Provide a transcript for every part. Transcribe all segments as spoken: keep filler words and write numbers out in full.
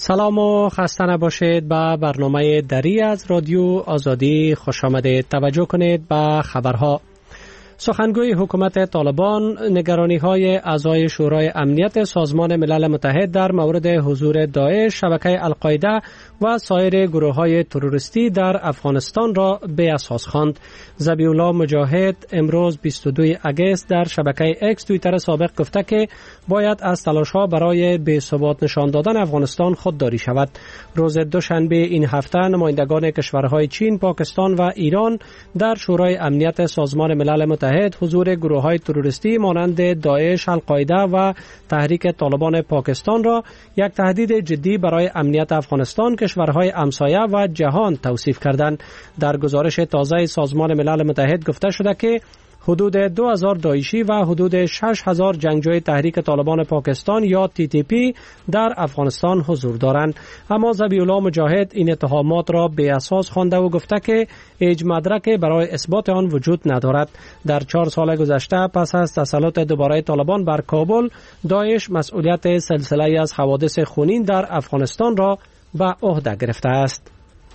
سلام و خسته نباشید. به برنامه دری از رادیو آزادی خوش آمدید. توجه کنید به خبرها. سخنگوی حکومت طالبان نگرانی‌های اعضای شورای امنیت سازمان ملل متحد در مورد حضور داعش، شبکه القاعده و سایر گروه‌های تروریستی در افغانستان را بی‌اساس خواند. ذبیح الله مجاهد امروز بیست و دوم اگست در شبکه اکس توییتر سابق گفته که باید از تلاش‌ها برای بی‌ثبات نشان دادن افغانستان خودداری شود. روز دوشنبه این هفته نمایندگان کشورهای چین، پاکستان و ایران در شورای امنیت سازمان ملل متحد حضور گروه‌های تروریستی مانند داعش، القاعده و تحریک طالبان پاکستان را یک تهدید جدی برای امنیت افغانستان، کشورهای همسایه و جهان توصیف کردند. در گزارش تازه سازمان ملل متحد گفته شده که حدود دو هزار داعشی و حدود شش هزار جنگجوی تحریک طالبان پاکستان یا تی تی پی در افغانستان حضور دارند. اما ذبیح الله مجاهد این اتهامات را بی اساس خوانده و گفته که هیچ مدرکی برای اثبات آن وجود ندارد. در چهار سال گذشته پس از تسلط دوباره طالبان بر کابل، داعش مسئولیت سلسله از حوادث خونین در افغانستان را به عهده گرفته است.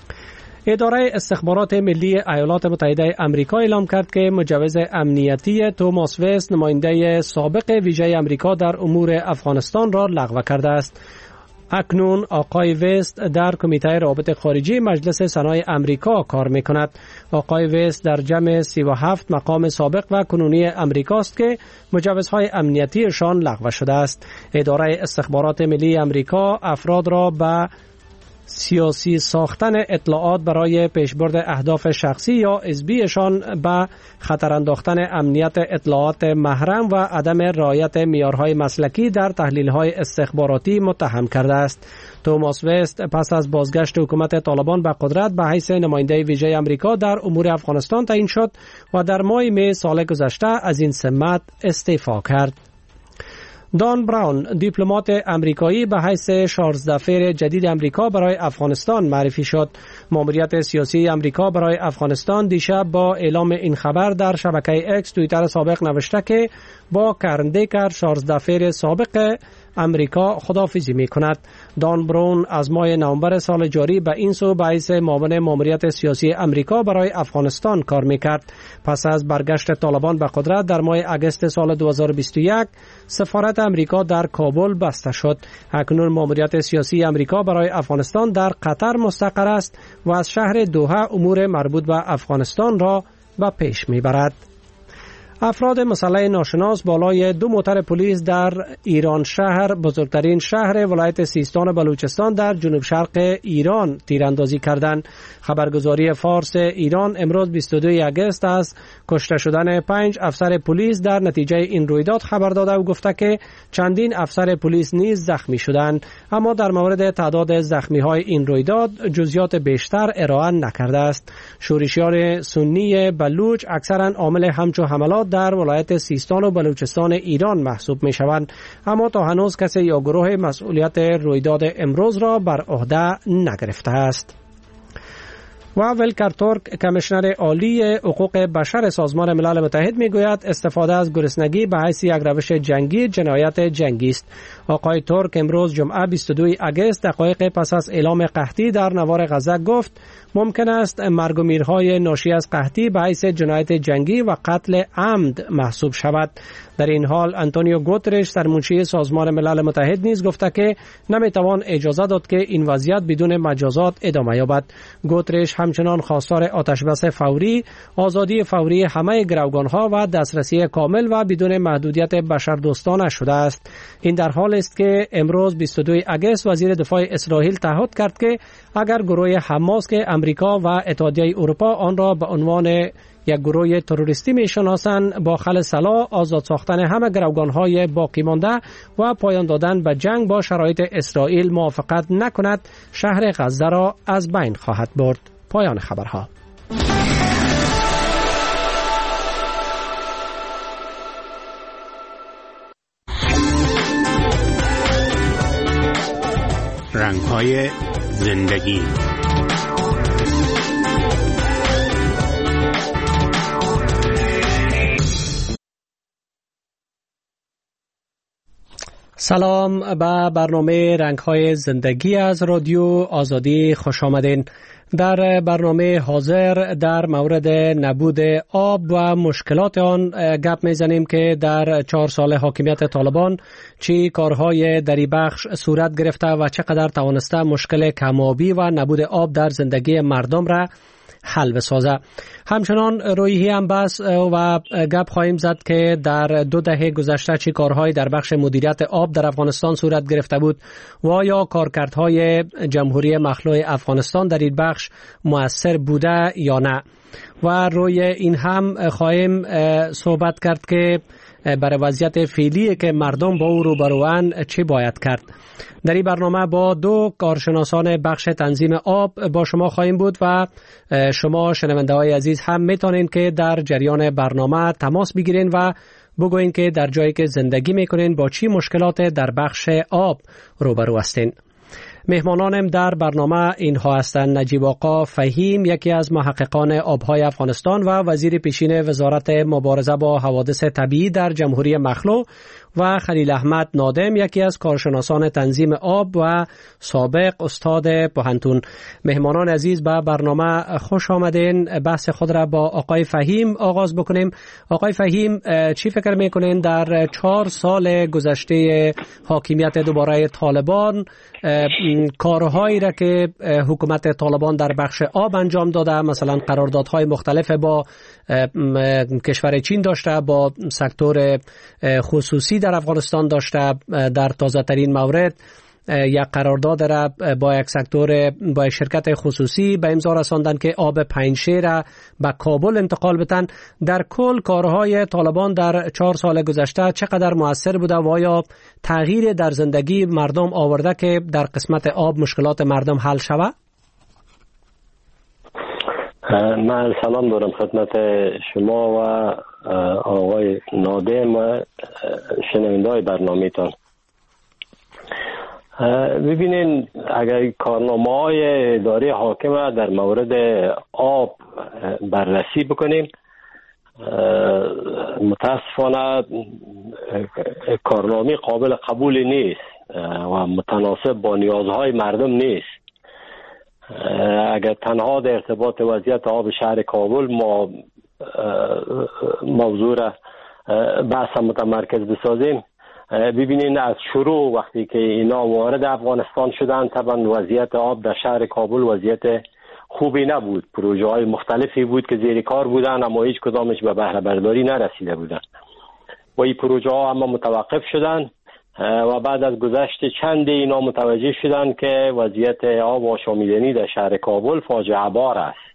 اداره استخبارات ملی ایالات متحده آمریکا اعلام کرد که مجوز امنیتی توماس وست، نماینده سابق ویژه آمریکا در امور افغانستان را لغو کرده است. اکنون آقای وست در کمیته روابط خارجی مجلس سنای آمریکا کار می‌کند. آقای وست در جمع سی و هفت مقام سابق و کنونی آمریکاست که مجوزهای امنیتیشان لغو شده است. اداره استخبارات ملی آمریکا افراد را به سیاسی ساختن اطلاعات برای پیشبرد اهداف شخصی یا حزبیشان به خطر انداختن امنیت اطلاعات محرم و عدم رعایت معیارهای مسلکی در تحلیل‌های استخباراتی متهم کرده است. توماس وست پس از بازگشت حکومت طالبان به قدرت به حیث نماینده ویژه آمریکا در امور افغانستان تعیین شد و در ماه می سال گذشته از این سمت استعفا کرد. دان براون، دیپلمات امریکایی، به حیث شارژدفیر جدید امریکا برای افغانستان معرفی شد. ماموریت سیاسی امریکا برای افغانستان دیشب با اعلام این خبر در شبکه اکس توییتر سابق نوشته که با کرندیکر شارژدفیر سابق امریکا خداحافظی می کند. دان براون از ماه نوامبر سال جاری به این سو به حیث معاون ماموریت سیاسی امریکا برای افغانستان کار می کرد. پس از برگشت طالبان به قدرت در ماه اگست سال دو هزار و بیست و یک سفارت امریکا در کابل بسته شد. اکنون ماموریت سیاسی امریکا برای افغانستان در قطر مستقر است و از شهر دوحه امور مربوط به افغانستان را به پیش می برد. افراد مسلح ناشناس بالای دو موتر پلیس در ایران شهر، بزرگترین شهر ولایت سیستان و بلوچستان در جنوب شرق ایران، تیراندازی کردند. خبرگزاری فارس ایران امروز بیست و دوم اگست از کشته شدن پنج افسر پلیس در نتیجه این رویداد خبر داده و گفته که چندین افسر پلیس نیز زخمی شدند، اما در مورد تعداد زخمی های این رویداد جزئیات بیشتر ارائه نکرده است. شورشیان سنی بلوچ اکثرا عامل همچو حملات در ولایت سیستان و بلوچستان ایران محسوب می شوند، اما تا هنوز کسی یا گروه مسئولیت رویداد امروز را بر عهده نگرفته است. و ولکر تورک، کمیشنر عالی حقوق بشر سازمان ملل متحد میگوید استفاده از گرسنگی به حیث یک روش جنگی جنایت جنگی است. آقای تورک امروز جمعه بیست و دوم اگست دقایق پس از اعلام قحطی در نوار غزه گفت ممکن است مرگ و میرهای ناشی از قحطی به حیث جنایت جنگی و قتل عمد محسوب شود. در این حال آنتونیو گوترش، سرمنشی سازمان ملل متحد، نیز گفته که نمیتوان اجازه داد که این وضعیت بدون مجازات ادامه یابد. گوترش همچنان خواستار آتشبس فوری، آزادی فوری همه گروگانها و دسترسی کامل و بدون محدودیت بشردوستانه شده است. این در حال است که امروز بیست و دوم اگست وزیر دفاع اسرائیل تعهد کرد که اگر گروه حماس که امریکا و اتحادیه اروپا آن را به عنوان یک گروه تروریستی میشناسند با خل سلاح، آزاد ساختن همه گروگانهای باقی مانده و پایان دادن به جنگ با شرایط اسرائیل موافقت نکند، شهر غزه را از بین خواهد برد. پایان خبرها. رنگ‌های زندگی. سلام به برنامه رنگ‌های زندگی از رادیو آزادی خوش آمدین. در برنامه حاضر در مورد نبود آب و مشکلات آن گپ میزنیم که در چهار سال حاکمیت طالبان چی کارهای دری بخش صورت گرفته و چقدر توانسته مشکل کم‌آبی و نبود آب در زندگی مردم را حل بسازه. همچنان رویی هم بس و گپ خواهیم زد که در دو دهه گذشته چی کارهای در بخش مدیریت آب در افغانستان صورت گرفته بود و یا کارکردهای جمهوری مخلوع افغانستان در این بخش مؤثر بوده یا نه. و روی این هم خواهیم صحبت کرد که برای وضعیت فعلی که مردم با او روبروان چی باید کرد. در این برنامه با دو کارشناسان بخش تنظیم آب با شما خواهیم بود و شما شنونده های عزیز هم میتونین که در جریان برنامه تماس بگیرین و بگوین که در جایی که زندگی میکنین با چی مشکلات در بخش آب روبرو هستین. مهمانانم در برنامه اینها هستند: نجیب آقا فهیم، یکی از محققان آبهای افغانستان و وزیر پیشین وزارت مبارزه با حوادث طبیعی در جمهوری مخلوع، و خلیل احمد نادم، یکی از کارشناسان تنظیم آب و سابق استاد پوهنتون. مهمانان عزیز به برنامه خوش آمدین. بحث خود را با آقای فهیم آغاز بکنیم. آقای فهیم، چی فکر میکنین در چهار سال گذشته حاکمیت دوباره طالبان کارهایی را که حکومت طالبان در بخش آب انجام داده، مثلا قراردادهای مختلف با کشور چین داشته، با سکتور خصوصی در افغانستان داشته، در تازه ترین مورد یک قرارداد را با یک سکتور با یک شرکت خصوصی به امضا رساندن که آب پنجشیر را به کابل انتقال بدن. در کل کارهای طالبان در چهار سال گذشته چقدر مؤثر بوده و آیا تغییر در زندگی مردم آورده که در قسمت آب مشکلات مردم حل شود؟ من سلام دارم خدمت شما و آقای نادم و شنونده‌های برنامه‌تان. ببینین، اگر کارنامه‌های اداره حاکمه در مورد آب بررسی بکنیم، متاسفانه کارنامه قابل قبول نیست و متناسب با نیازهای مردم نیست. اگر تنها در ارتباط وضعیت آب شهر کابل ما موضوع را بحث متمرکز بسازیم، ببینین از شروع وقتی که اینا وارد افغانستان شدن، طبعا وضعیت آب در شهر کابل وضعیت خوبی نبود. پروژه های مختلفی بود که زیر کار بودن اما هیچ کدامش به بهره برداری نرسیده بودن و این پروژه ها اما متوقف شدن و بعد از گذشت چند اینا متوجه شدن که وضعیت آب آشامیدنی در شهر کابل فاجعه بار است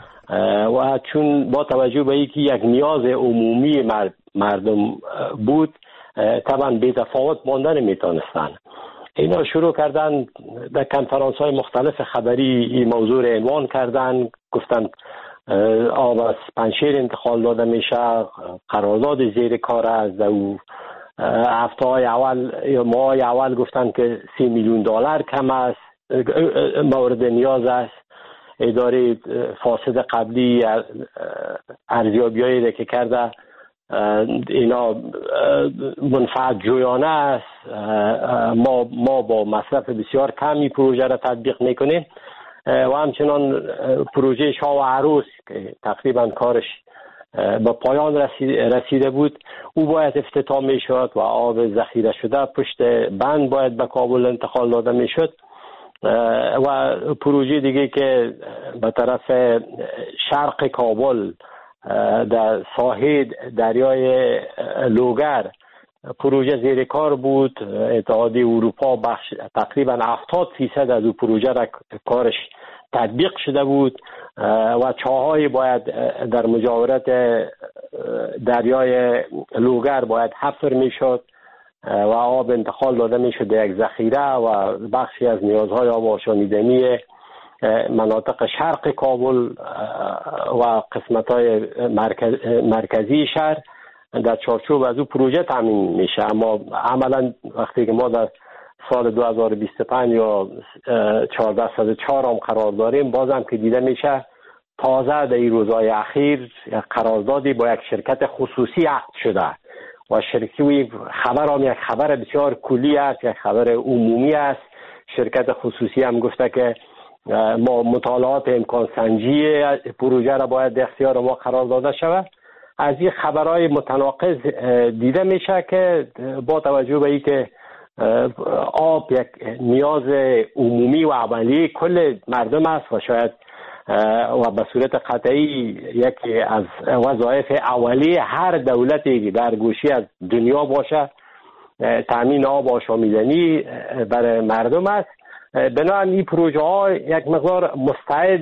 و چون با توجه به اینکه یک نیاز عمومی مردم بود، طبعا بی تفاوت ماندن میتونستن. اینا شروع کردن در کنفرانس های مختلف خبری این موضوع را عنوان کردن، گفتن آب از پنجشیر انتقال داده میشه، قرارداد زیر کار است. در هفته های اول یا ماه های اول گفتن که سی میلیون دلار کم است، مورد نیاز است. اداره فاسد قبلی ارزیابی‌هایی را که کرده اینا منفعت جویانه است، ما ما با مصرف بسیار کمی پروژه را تطبیق میکنیم و همچنان پروژه شاه و عروس که تقریبا کارش به پایان رسیده بود، او باید افتتاح میشد و آب ذخیره شده پشت بند باید به کابل انتقال داده میشد و پروژه دیگه که به طرف شرق کابل در ساحل دریای لوگر پروژه زیر کار بود. اتحادیه اروپا بخش تقریبا هفتاد فیصد از او پروژه را کارش تطبیق شده بود و چاهای باید در مجاورت دریای لوگر باید حفر میشد و آب انتقال داده میشد یک ذخیره و بخشی از نیازهای آب آشامیدنی مناطق شرق کابل و قسمت‌های مرکز مرکزی شهر در چارچوب از او پروژه تامین میشه. اما عملا وقتی که ما در سال دو هزار و بیست و پنج یا چهارده صد و چهار هم قرار داریم، بازم که دیده میشه تازه در این روزهای اخیر قراردادی با یک شرکت خصوصی عقد شده و شرکت خبر هم یک خبر بسیار کلی است، یک خبر عمومی است. شرکت خصوصی هم گفته که ما مطالعات امکان سنجی پروژه را باید در اختیار ما قرار داده شود. از این خبرهای متناقض دیده میشه که با توجه به اینکه آب یک نیاز عمومی و اولیه کل مردم است و شاید و به صورت قطعی یکی از وظایف اولیه هر دولتی در گوشه از دنیا باشه، تامین آب آشامیدنی برای مردم است. بنابراین این پروژه ها یک مقدار مستعد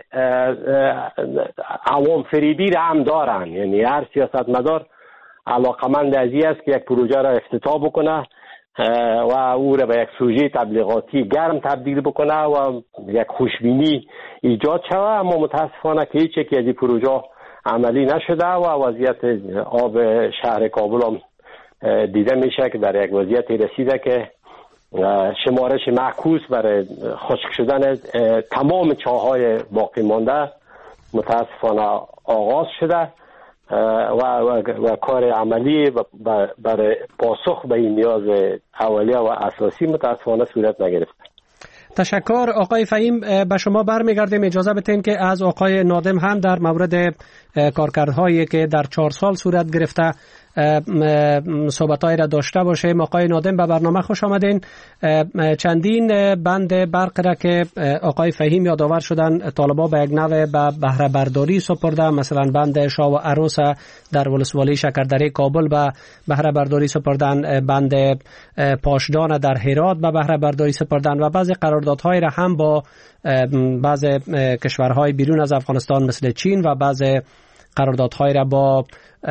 عوام فریبی را هم دارن، یعنی هر سیاستمدار علاقمند از این است که یک پروژه را افتتاح بکنه و او را به یک سوژه تبلیغاتی گرم تبدیل بکنه و یک خوشبینی ایجاد شود. اما متاسفانه که هیچ یک از این پروژه عملی نشده و وضعیت آب شهر کابل هم دیده میشه که در یک وضعیت رسیده که شمارش معکوس برای خشک شدن تمام چاهای باقی مانده متاسفانه آغاز شده و, و, و کار عملی برای پاسخ به این نیاز اولیه و اساسی متاسفانه صورت نگرفته. تشکر آقای فهیم. به شما برمیگردیم. اجازه بدین که از آقای نادم هم در مورد کارکردهایی که در چهار سال صورت گرفته صحبتایی را داشته باشیم. آقای نادم به برنامه خوش آمدین. چندین بند برق را که آقای فهیم یادآور شدن طالبا به یک نوع به بهره برداری سپرده، مثلا بند شاه و عروس در ولسوالی شکردره کابل به بهره برداری سپردن، بند پاشدان در هرات به بهره برداری سپردن و بعضی قراردادهای را هم با بعضی کشورهای بیرون از افغانستان مثل چین و بعضی قراردادهای را با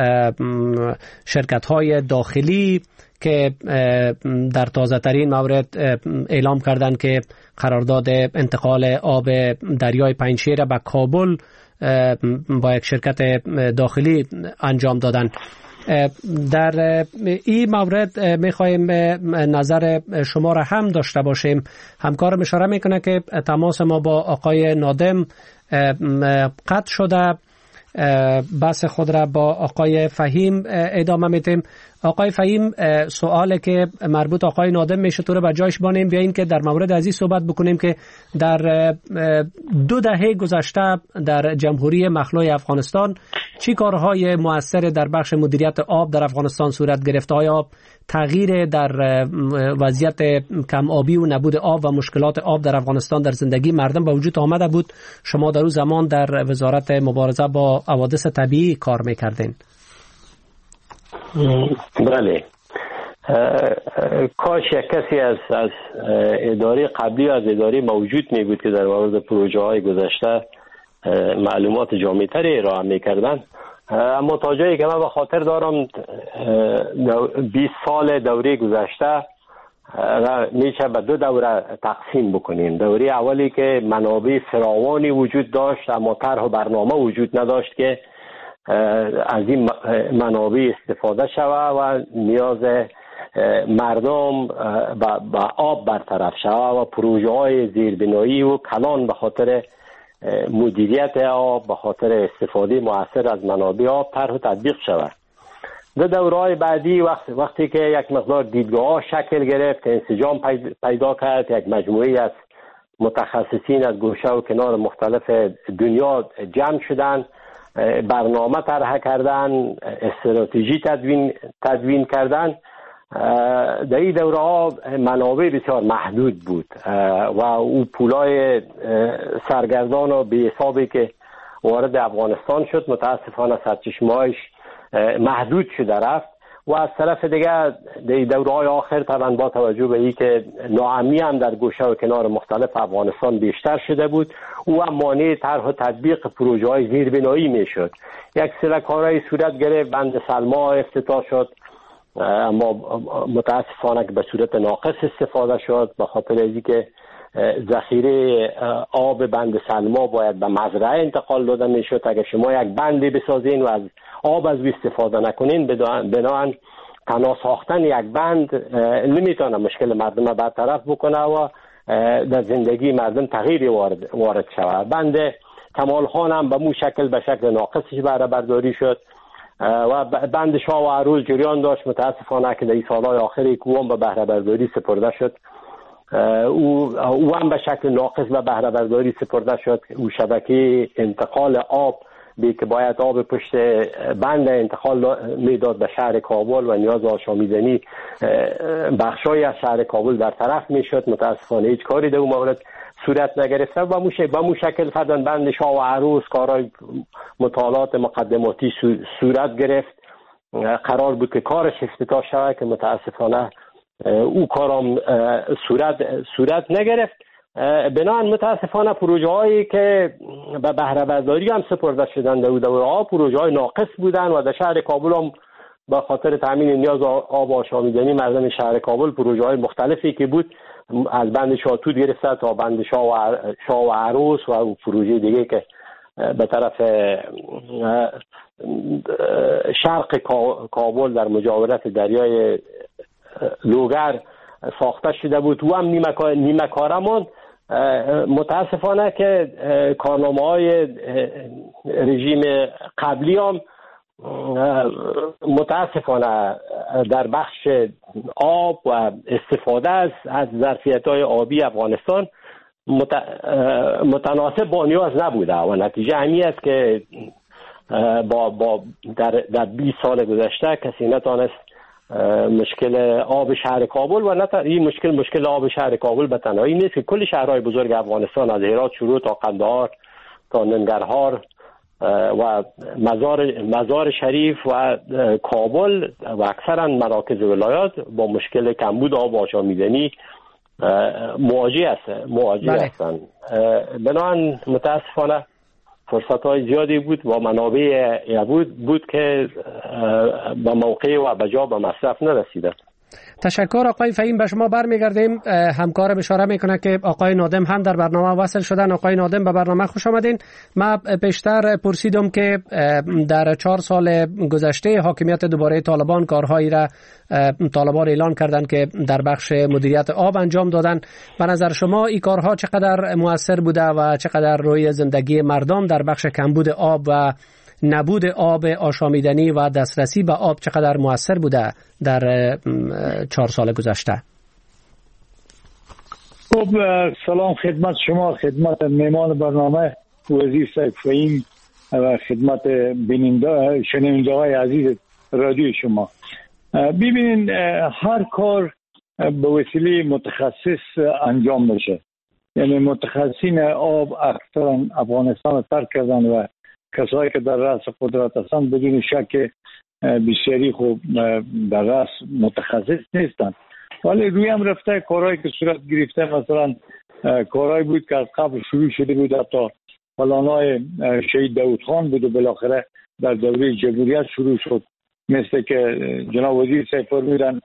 شرکت‌های داخلی که در تازه ترین مورد اعلام کردند که قرارداد انتقال آب دریای پنجشیر به کابل با یک شرکت داخلی انجام دادن. در این مورد میخوایم نظر شما را هم داشته باشیم. همکارم اشاره میکنه که تماس ما با آقای نادم قطع شده. بحث خود را با آقای فهیم ادامه میدیم. آقای فهیم، سوالی که مربوط آقای نادم میشه تو رو به جایش بانیم بیاییم که در مورد از این صحبت بکنیم که در دو دهه گذشته در جمهوری مخلوع افغانستان چی کارهای مؤثر در بخش مدیریت آب در افغانستان صورت گرفته؟ آیا تغییر در وضعیت کم آبی و نبود آب و مشکلات آب در افغانستان در زندگی مردم به وجود آمده بود؟ شما در اون زمان در وزارت مبارزه با حوادث طبیعی کار میکردین. بله، کاش یک کسی از از اداره قبلی از اداره موجود می بود که در مورد پروژه های گذشته معلومات جامع‌تری ارائه می‌کردن. اما تا جایی که من به خاطر دارم بیست سال دوره گذشته میشه به دو دوره تقسیم بکنیم. دوره اولی که منابع فراوانی وجود داشت اما طرح و برنامه وجود نداشت که از این منابع استفاده شود و نیاز مردم به آب برطرف شود و پروژه های زیربنایی و کلان به خاطر مدیریت آب به خاطر استفاده مؤثر از منابع آب طرح و تطبیق شود. دو دوره‌های بعدی وقت وقتی که یک مقدار دیدگاه شکل گرفت، انسجام پیدا کرد، یک مجموعه از متخصصین از گوشه و کنار مختلف دنیا جمع شدند، برنامه طرح کردن، استراتژی تدوین تدوین کردن. در این دوره ها منابع بسیار محدود بود و او پولای سرگردان و بی حسابی که وارد افغانستان شد متاسفانه سرچشمه‌اش محدود شده رفت و از طرف دیگه در دوره های آخر طبعا با توجه به این که ناامنی هم در گوشه و کنار مختلف افغانستان بیشتر شده بود، او هم مانع طرح و تطبیق پروژه های زیربنایی میشد. یک سری کارهای صورت گرفت، بند سلما افتتاح شد اما متاسفانه که به صورت ناقص استفاده شد به خاطر اینکه که ذخیره آب بند سلما باید به مزرعه انتقال داده میشد. اگر شما یک بندی بسازین و از آب از استفاده نکنین بنابراین تنها ساختن یک بند نمیتونه مشکل مردم را برطرف بکنه و در زندگی مردم تغییری وارد, وارد شود. بند کمال خان هم به مو شکل به شکل ناقصش بهره برداری شد و بند شاه و عروس جریان داشت. متاسفانه که در این سالهای آخری کوام به بهره برداری سپرده شد. او او هم به شکل ناقص به بهره برداری سپرده شد. او شبکه انتقال آب به که باید آب پشت بند انتقال میداد به شهر کابل و نیاز آشامیدنی بخشای از شهر کابل در طرف میشد. متاسفانه هیچ کاری در اون مورد صورت نگرفته و به مو شکل فردن بند شاه و عروس کارهای مطالعات مقدماتی صورت گرفت. قرار بود که کارش افتتاح شود که متاسفانه او کارم صورت صورت نگرفت. بنابراین متاسفانه پروژه هایی که به بهره برداری هم سپرده شدند در دوره ها پروژه های ناقص بودند و در شهر کابل هم به خاطر تامین نیاز آب آشامیدنی مردم شهر کابل پروژه های مختلفی که بود از بند شاتود گرفته تا بند شاه و شاه و عروس و پروژه دیگه که به طرف شرق کابل در مجاورت دریای لوگر ساخته شده بود و هم نیمه کاره ماند. متاسفانه که کارنامه های رژیم قبلی هم متاسفانه در بخش آب و استفاده از از ظرفیت های آبی افغانستان متناسب با نیاز نبوده و نتیجه همین است که با با در در بیست سال گذشته کسی نتونست مشکل آب شهر کابل و نه این مشکل مشکل آب شهر کابل به تنهایی نیست که کل شهرهای بزرگ افغانستان از هرات شروع تا قندهار تا ننگرهار و مزار مزار شریف و کابل و اکثرا مراکز ولایات با مشکل کمبود آب آشامیدنی مواجه است مواجه هستند. بنابراین متاسفانه فرصت های زیادی بود و منابع بود بود که به موقع و به جا به مصرف نرسیده. تشکر آقای فهیم. به شما برمیگردیم. همکارم اشاره میکنه که آقای نادم هم در برنامه وصل شدن. آقای نادم به برنامه خوش آمدین. من پیشتر پرسیدم که در چهار سال گذشته حاکمیت دوباره طالبان کارهایی را طالبان اعلان کردند که در بخش مدیریت آب انجام دادن. به نظر شما این کارها چقدر مؤثر بوده و چقدر روی زندگی مردم در بخش کمبود آب و نبود آب آشامیدنی و دسترسی به آب چقدر مؤثر بوده در چهار سال گذشته؟ خب سلام خدمت شما، خدمت میمان برنامه وزیر صاحب فهیم و خدمت بیننده شنونده های عزیز رادیو شما. ببینید هر کار به وسیله متخصص انجام میشه. یعنی متخصصین آب اکثرا افغانستان رو ترک کردن و کسایی که در رأس قدرت هستند بدون شک بسیاری خوب در رأس متخصص نیستند، ولی روی هم رفته کارهایی که صورت گرفته. مثلا کارهایی بود که از قبل شروع شده بود، حتی پلانهای شهید داود خان بود و بالاخره در دوره جمهوریت شروع شد، مثل که جناب وزیر صاحب فرمودن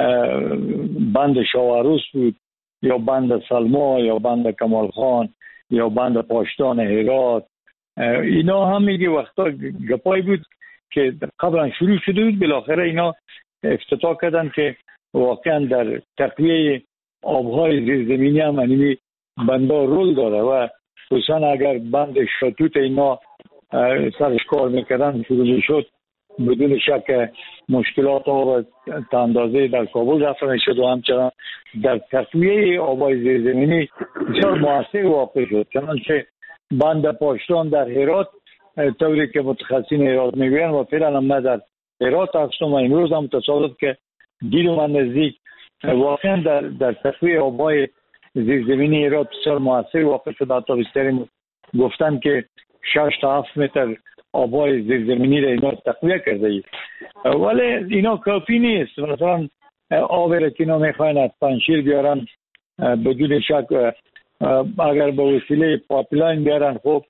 بند شاه و عروس بود یا بند سلما یا بند کمال خان یا بند پاشتان هرات. اینا هم میگه وقتا گپایی بود که قبلا شروع شده بود، بالاخره اینا افتتاح کردن که واقعا در تقویه آبهای زیرزمینی هم اینی بندا رول داره و خصوصا اگر بند شاتوت اینا سرش کار میکردن شروع میشد بدون شک مشکلات آب تا اندازه در کابل رفع میشد و همچنان در تقویه آبهای زیرزمینی بسیار موثر واقع شد. چنانچه بند پاشتان در هرات طوری که متخصصین هرات میگوین و فعلا هم من در هرات هستم و امروز هم تصادف که دید من نزدیک واقعا در در تقویه آبهای زیرزمینی هرات بسیار موثر واقع شد. حتی بسیاری گفتن که شش تا هفت متر آبهای زیرزمینی را اینا تقویه کرده اید، ولی اینا کافی نیست. مثلا آب را که اینا میخواین از پنشیر بیارن بدون شک اگر به وسیله پایپلاین بیارن، خب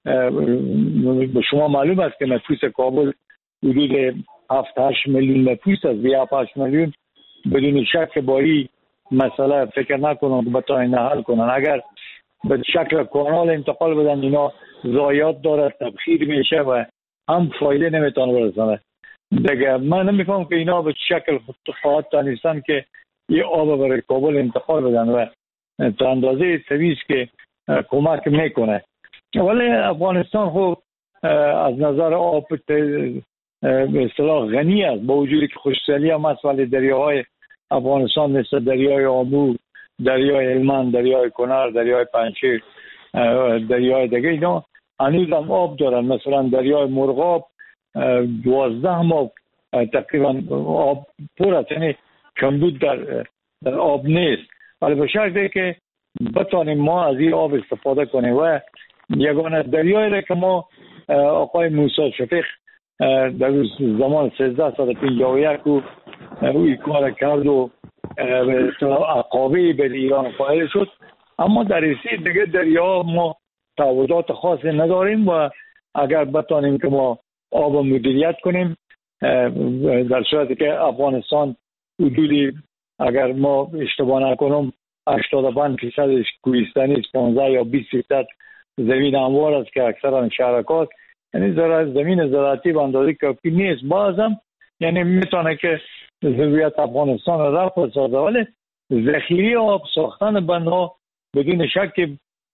به شما معلوم است که نفوس کابل حدود هفت هشت میلیون نفوس است. به هفت میلیون بدون شک با این مسئله فکر نکنم که بتاین حل کنن. اگر به شکل کانال انتقال بدن اینا ضایعات داره، تبخیر میشه و هم فایده نمیتونه برسانه دیگه. من نمیفهم که اینا به شکل خواهد تانیستن که یه آب برای کابل انتقال بدن و تا اندازه سویز که کمک میکنه. ولی افغانستان خب از نظر آب به اصطلاح غنی است، با وجودی که خشکسالی هم هست، ولی دریاهای افغانستان مثل دریای آمو، دریای هلمند، دریای کنر، دریای پنجشیر، دریای دیگه اینا هنوز هم آب دارن. مثلا دریای مرغاب دوازده ماه تقریبا آب پر است، یعنی کمبود در, در آب نیست، ولی به شرطی که بتانیم ما از این آب استفاده کنیم. و یگانه دریایی را که ما آقای موسی شفیق در زمان سیزده صد و پنجاه و یک او این کار کرد و عقابه به ایران قائل شد، اما در این دیگه دریا ما تعهدات خاصی نداریم و اگر بتانیم که ما آب مدیریت کنیم، در صورتی که افغانستان حدودی اگر ما اشتباه نکنم هشتاد و پنج درصد کوهستانی است، پانزده یا بیست درصد زمین هموار است که اکثرا شرکات، یعنی زمین زراعتی به اندازه کافی نیست. بازم یعنی میتونه که ضروریات افغانستان را رفع بسازه، ولی ذخیره آب ساختن بندها بدون شک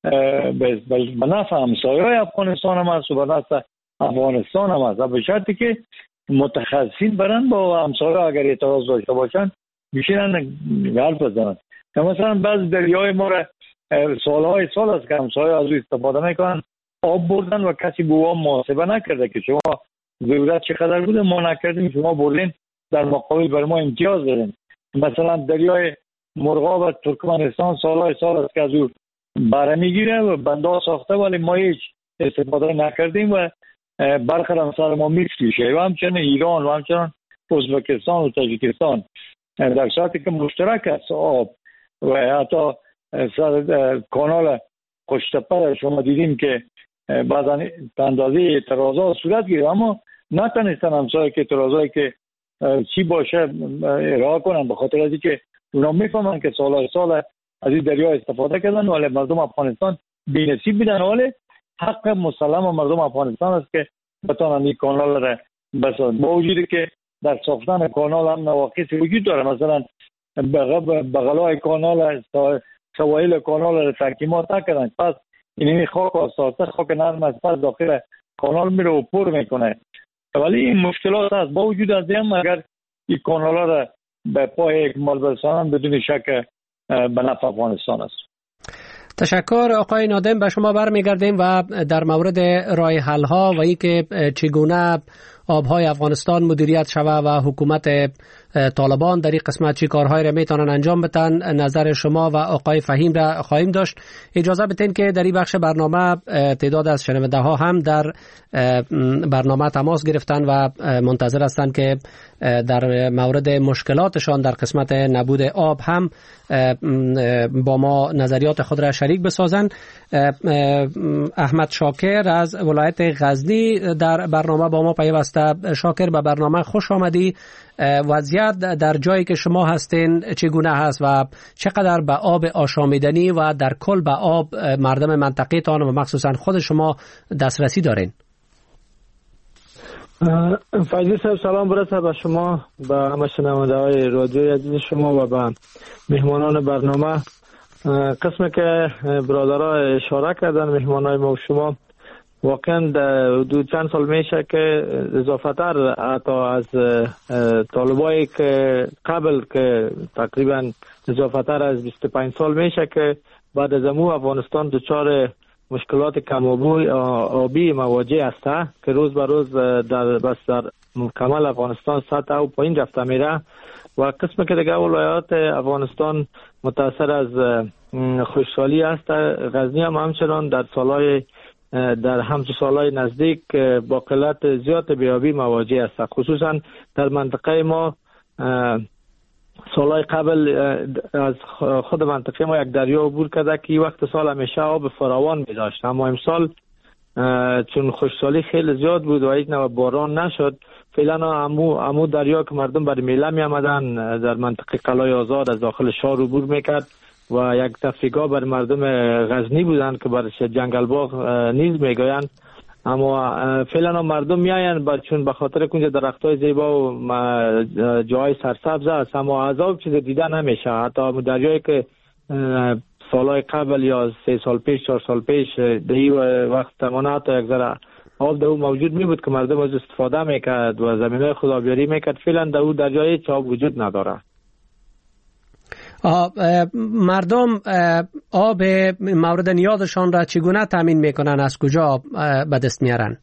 به نفع همسایه‌های افغانستان هم است و به نفع افغانستان هم است، به شرطی که متخصصین برن با همسایه اگر اعتراض داشته باشن میشینن حرف بزنن. مثلا بعض دریای ما را سالهای سال است که همسایه از روی استفاده میکنن، آب بردن و کسی بوا محاسبه نکرده که شما ضرورت چقدر بوده، ما نکردیم، شما بردین در مقابل بر ما امتیاز دادین. مثلا دریای مرغاب از ترکمنستان سالهای سال است که از او بره میگیره و بندها ساخته، ولی ما هیچ استفاده نکردیم و برخلاف سر ما میفروشه. و همچنین ایران و همچنین ازبکستان و تاجیکستان در صورتی که مشترک است آب و حتی سر کانال خوشتپه شما دیدیم که بعضا اندازه اعتراضات صورت گیره، اما نتونستن همسایه که اعتراضایی که چی باشه ارائه کنن، به خاطر از اینکه اونا میفهمن که سالهای سال از این دریا استفاده کردن، ولی مردم افغانستان بی‌نصیب بودن. ولی حق مسلم مردم افغانستان است که بتونن این کانال را بسازن، با وجودی که در ساختن کانال هم نواقص وجود داره. مثلا بغلای کانال سواحل کانال را تحکیمات نکردن، پس این خاک آساسته خاک نرم از پس داخل کانال میره و پر میکنه. ولی این مشکلات هست. با وجود از این اگر این کانال را به پای اکمال برسانن بدون شک به نفع افغانستان است. تشکر آقای نادم. به شما برمیگردیم و در مورد راه حل ها و اینکه چگونه آبهای افغانستان مدیریت شوه و حکومت طالبان در این قسمت چی کارهای را میتونن انجام بدن، نظر شما و آقای فهیم را خواهیم داشت. اجازه بدین که در این بخش برنامه تعداد از شنونده ها هم در برنامه تماس گرفتن و منتظر هستند که در مورد مشکلاتشان در قسمت نبود آب هم با ما نظریات خود را شریک بسازن. احمد شاکر از ولایت غزنی در برنامه با ما پیوسته. شاکر، به برنامه خوش آمدی. وضعیت در جایی که شما هستین چگونه هست و چقدر به آب آشامیدنی و در کل به آب مردم منطقه تان و مخصوصا خود شما دسترسی دارین؟ فیضی صاحب سلام برسه به شما، به همه شنونده های رادیوی عزیز شما و به مهمانان برنامه. قسمی که برادرها اشاره کردن مهمانای ما و شما، واقعا دو چند سال میشه که اضافه تر حتی از طالبایی که قبل که تقریبا اضافه تر از بیست و پنج سال میشه که بعد از امو افغانستان دچار مشکلات کم‌آبی آبی مواجه است که روز به روز در بس در مکمل افغانستان سطح او پایین رفته میره و قسم که دیگه ولایات افغانستان متاثر از خشکسالی است. غزنی هم همچنان در سالهای در همچه سالهای نزدیک با قلت زیاد بیابی مواجه است. خصوصا در منطقه ما سالهای قبل از خود منطقه ما یک دریا عبور کرده که وقت سال همیشه آب فراوان می داشت، اما امسال چون خشکسالی خیلی زیاد بود و هیچ نوع باران نشد، فعلا امو امو دریا که مردم برای میله می آمدن در منطقه قلعه آزاد از داخل شهر عبور میکرد و یک تفریحگاه برای مردم غزنی بودند که برای جنگل باغ نیز میگویند. اما فعلا مردم میاین با چون به خاطر کنج درختای زیبا و جای سرسبز است، اما عذاب چیز دیده نمیشه. حتی دریایی که سالهای قبل یا سه سال پیش چهار سال پیش در این وقت تمانه حتی یک ذره آب در او موجود می بود که مردم از استفاده میکرد و زمینای خود آبیاری میکرد. فعلا در او دریای آب وجود نداره. مردم آب مورد نیازشان را چگونه تامین میکنن؟ از کجا به دست میارن؟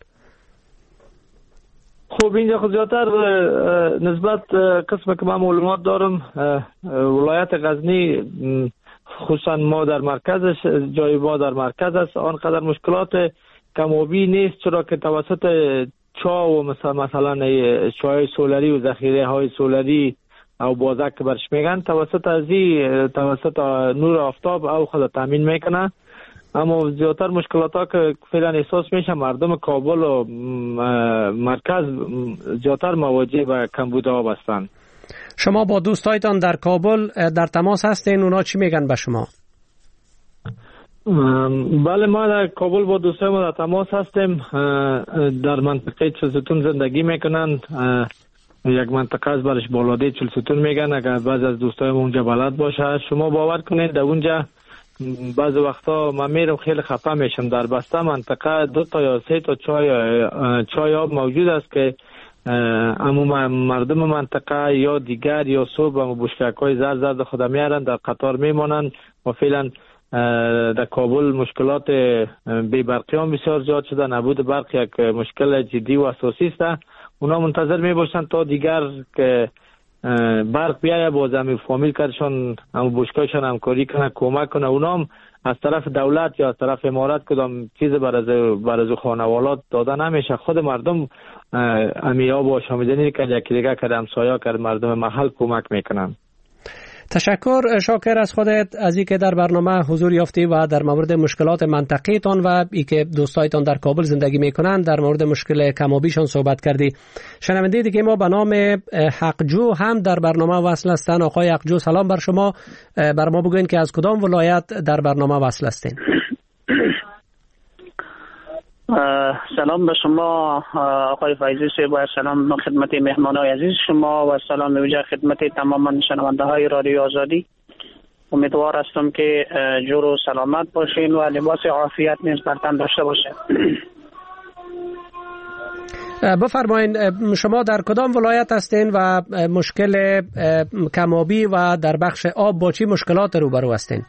خب اینجا خود زیادتر نسبت قسم که من معلومات دارم ولایت غزنی خصوصا ما در مرکزش جای ما در مرکز است آنقدر مشکلات کمابی نیست، چرا که توسط چا و مثلا مثلا چای سولری و ذخیره های سولری او بازک که برش میگن توسط ازی توسط نور آفتاب او خود تامین میکنه. اما زیادتر مشکلات ها که فعلا احساس میشه مردم کابل و مرکز زیادتر مواجه به کمبود آب هستند. شما با دوستایتان در کابل در تماس هستین؟ اونا چی میگن به شما؟ بله ما در کابل با دوستای ما در تماس هستیم. در منطقه چلستون زندگی میکنن. یک منطقه از برش بالاده چلستون میگن. اگر بعض از دوستای ما اونجا بلد باشه شما باور کنید در اونجا بعض وقتا من میرم خیلی خفه میشم. در بسته منطقه دو تا یا سه تا چای چای آب موجود است که اما مردم منطقه یا دیگر یا صبح و بشکک های زرد زرد خود میارن در قطار میمانن و فعلا در کابل مشکلات بی برقیان بسیار زیاد شده. نبود برق یک مشکل جدی و اساسی است. اونا منتظر می باشند تا دیگر که برق بیایه باز هم فامیل کارشان هم بشکایشان همکاری کنه کمک کنه. اونا هم از طرف دولت یا از طرف امارات کدام چیز بر از بر از خانوالات داده نمیشه. خود مردم امیا با شامیدنی که یکی دیگه کرد همسایا کرد مردم محل کمک میکنن. تشکر شاکر از خودت از اینکه در برنامه حضور یافتی و در مورد مشکلات منطقیتان و اینکه دوستایتان در کابل زندگی میکنند در مورد مشکل کمابیشان صحبت کردی. شنونده دیگه ما به نام حقجو هم در برنامه وصل هستند. آقای حقجو سلام بر شما. بر ما بگوین که از کدام ولایت در برنامه وصل هستین؟ سلام به شما آقای فایزی صاحب و سلام خدمت مهمانای عزیز شما و سلام ویژه خدمت تمام شنونده های رادیو آزادی. امیدوار هستم که جور و سلامت باشین و لباس عافیت نیز بر تن داشته باشین. بفرمایید شما در کدام ولایت هستین و مشکل کمابی و در بخش آب با چی مشکلات روبرو هستین؟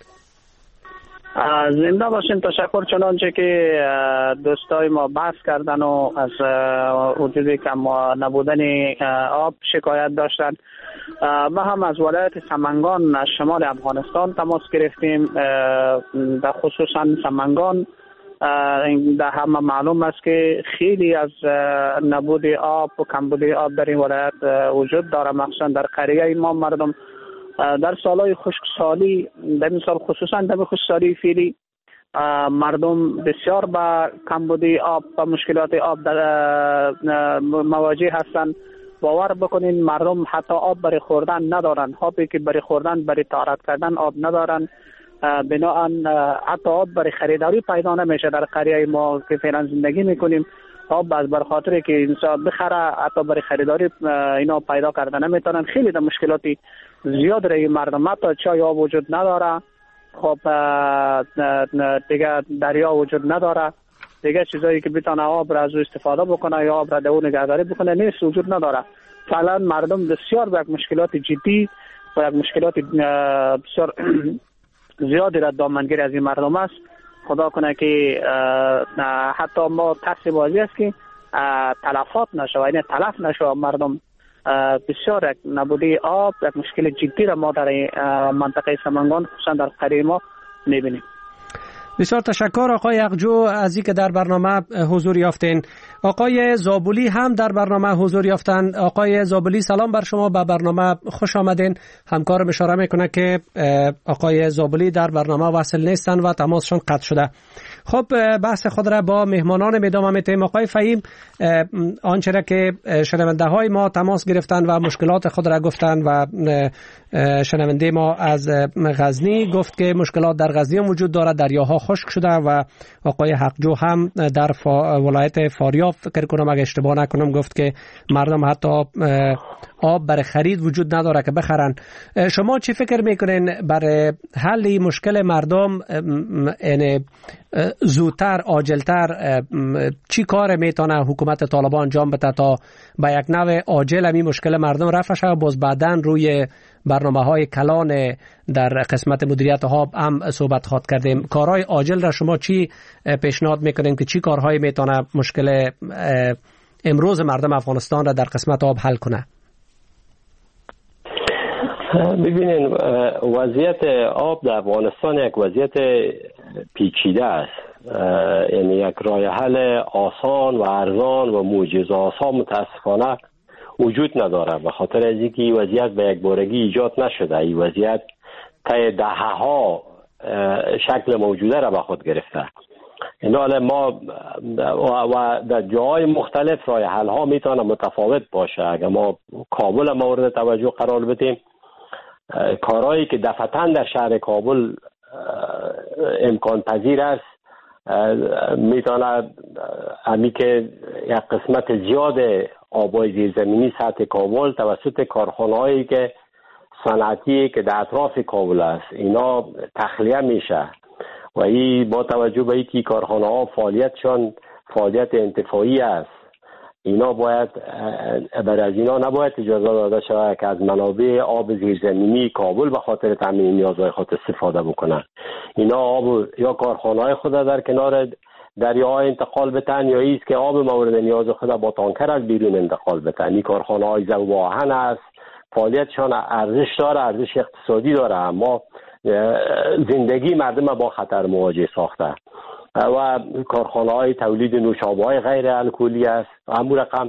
زنده باشین. تشکر. چنانچه که دوستای ما بحث کردن و از وجود کم نبودن آب شکایت داشتن. ما هم از ولایت سمنگان از شمال افغانستان تماس گرفتیم. در خصوصا سمنگان در همه معلوم است که خیلی از نبود آب و کمبود آب در این ولایت وجود داره، مخصوصا در قریه ما مردم در سالهای خشکسالی در این سال خصوصا در خشکسالی فعلی مردم بسیار با کمبود آب و مشکلات آب در مواجه هستند. باور بکنین مردم حتی آب برای خوردن ندارن. آبی که برای خوردن برای طهارت کردن آب ندارن. بنابراین حتی آب برای خریداری پیدا نمیشه در قریه ما که فعلا زندگی میکنیم. آب از بر خاطر که انسان بخره حتی برای خریداری اینا پیدا کردن نمیتونن. خیلی در مشکلاتی زیاد رای مردم حتی چای آب وجود نداره. خب دیگه دریا وجود نداره. دیگه چیزایی که بتونه آب را از استفاده بکنه یا آب را در نگهداری بکنه نیست، وجود نداره. فعلا مردم بسیار به مشکلات جدی و مشکلات بسیار زیادی را دامنگیر از این مردم است. خدا کنه که حتی ما ترس بازی است که تلفات نشه و یعنی تلف نشه مردم. بسیار یک نبودی آب یک مشکل جدی را ما در منطقه سمنگان خصوصا در قریه ما میبینیم. بسیار تشکر آقای حقجو از اینکه در برنامه حضور یافتین. آقای زابلی هم در برنامه حضور یافتن. آقای زابلی سلام بر شما، به برنامه خوش آمدین. همکارم اشاره میکنه که آقای زابلی در برنامه وصل نیستن و تماسشون قطع شده. خب بحث خود را با مهمانان ادامه میتیم. آقای فهیم آنچه را که شنونده های ما تماس گرفتن و مشکلات خود را گفتن و شنونده ما از غزنی گفت که مشکلات در غزنی هم وجود دارد، دریاها خشک شده و آقای حقجو هم در فا... ولایت فاریاب فکر کنم اگه اشتباه نکنم گفت که مردم حتی آب برای خرید وجود نداره که بخرن. شما چی فکر میکنین برای حل مشکل مردم یعنی زودتر عاجلتر چی کار میتونه حکومت طالبان انجام بده تا با یک نوع عاجل همین مشکل مردم رفع شه و باز بعداً روی برنامه های کلان در قسمت مدیریت آب هم صحبت خواد کردیم؟ کارهای عاجل را شما چی پیشنهاد میکنین که چی کارهایی میتونه مشکل امروز مردم افغانستان را در قسمت آب حل کنه؟ ببینین وضعیت آب در افغانستان یک وضعیت پیچیده است. یعنی یک راه حل آسان و ارزان و معجزه آسا متاسفانه وجود نداره، به خاطر از اینکه این وضعیت به یک بارگی ایجاد نشده. این وضعیت طی دهه‌ها شکل موجوده را به خود گرفته. این حال ما و در جاهای مختلف راه حل ها میتونه متفاوت باشه. اگر ما کابل مورد توجه قرار بدیم، کارهایی که دفعتاً در شهر کابل امکان پذیر است میتونه همی که یک قسمت زیاد آبای زیرزمینی سطح کابل توسط کارخانه هایی که صنعتی که در اطراف کابل است اینا تخلیه میشه و این با توجه به اینکه کارخانه ها فعالیتشان فعالیت انتفاعی است، اینا باید برای از اینا نباید اجازه داده شود که از منابع آب زیرزمینی کابل به خاطر تامین نیازهای خود استفاده بکنن. اینا آب یا کارخانه های خود در کنار دریاها انتقال بتن یا ایست که آب مورد نیاز خود با تانکر از بیرون انتقال بتن. این کارخانه های ضرب آهن است، فعالیتشان ارزش داره، ارزش اقتصادی داره، اما زندگی مردم با خطر مواجه ساخته و کارخانه های تولید نوشابه های غیر الکلی است. همون رقم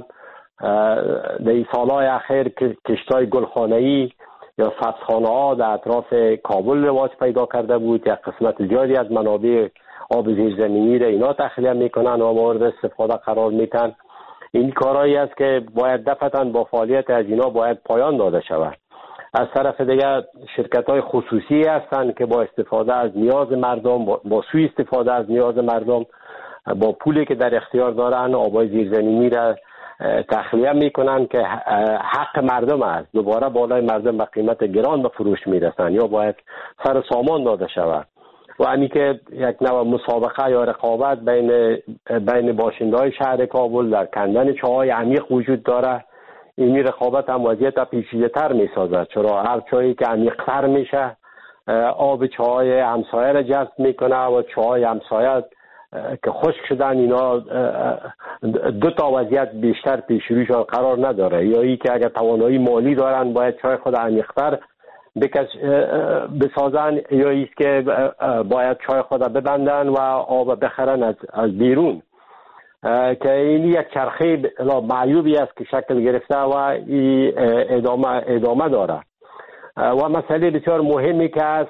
در این سالهای اخیر کشتای گلخانه‌ای یا سبزخانه ها در اطراف کابل رواج پیدا کرده بود. یک قسمت زیادی از منابع آب زیرزمینی را اینا تخلیه میکنن و مورد استفاده قرار میتن. این کارهایی است که باید دفعتاً با فعالیت از اینا باید پایان داده شود. از طرف دیگر شرکت های خصوصی هستند که با استفاده از نیاز مردم، با سوء استفاده از نیاز مردم، با پولی که در اختیار دارن آبای زیرزمینی را تخلیه میکنن که حق مردم است. دوباره بالای مردم به قیمت گران به فروش میرسن یا باید سر سامان داده شود. و همین که یک نوع مسابقه یا رقابت بین بین باشنده های شهر کابل در کندن چاهای عمیق وجود داره. این رقابت هم وضعیت پیچیده تر می سازد، چرا هر چایی که عمیق‌تر میشه آب چاهای همسایه را جذب میکنه و چاهای همسایه که خشک شدن اینا دو تا وضعیت بیشتر پیش رویشان قرار نداره. یا ای که اگر توانایی مالی دارن باید چای خود عمیق‌تر بکش بسازن، یا ایست که باید چای خود ببندن و آب بخرن از از بیرون، که این یک چرخه معیوبی است که شکل گرفته و این ادامه ادامه داره. و مسئله بسیار مهمی که است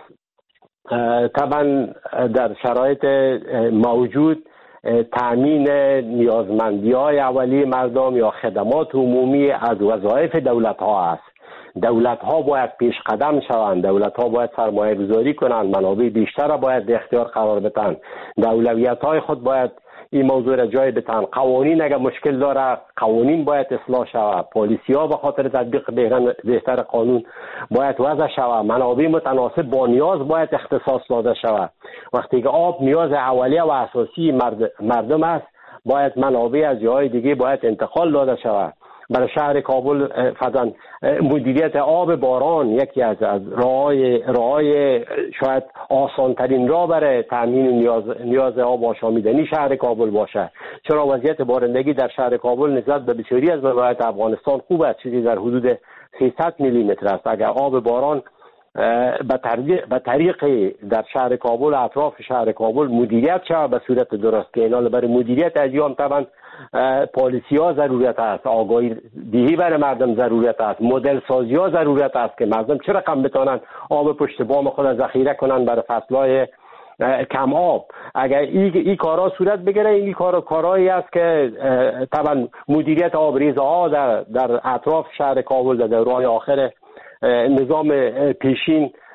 طبعا در شرایط موجود تامین نیازمندی های اولیه مردم یا خدمات عمومی از وظایف دولت ها است. دولت ها باید پیش قدم شوند، دولت ها باید سرمایه گذاری کنند، منابع بیشتر را باید به اختیار قرار بدن، اولویت های خود باید این موضوع را جای بتن. قوانین اگر مشکل داره قوانین باید اصلاح شود، پالیسی ها به خاطر تطبیق بهتر قانون باید وضع شود، منابع متناسب با نیاز باید اختصاص داده شود. وقتی که آب نیاز اولیه و اساسی مرد مردم است باید منابع از جای دیگه باید انتقال داده شود. برای شهر کابل فضا مدیریت آب باران یکی از از راه‌های راه‌های شاید آسان ترین راه برای تامین نیاز نیاز آب آشامیدنی شهر کابل باشه، چرا وضعیت بارندگی در شهر کابل نسبت به بسیاری از ولایات افغانستان خوب است، چیزی در حدود سیصد میلی متر است. اگر آب باران به طریق به طریق در شهر کابل اطراف شهر کابل مدیریت شود به صورت درست که اینا برای مدیریت از ایام طبعا پالیسی ها ضرورت است، آگاهی دهی برای مردم ضرورت است، مدل سازی ها ضرورت است که مردم چه رقم بتونن آب پشت بام خود ذخیره کنن برای فصلهای کم آب. اگر این این کارا صورت بگیره این کارا کارایی است که طبعا مدیریت آبریزه ها در در اطراف شهر کابل در دوران آخر نظام پیشین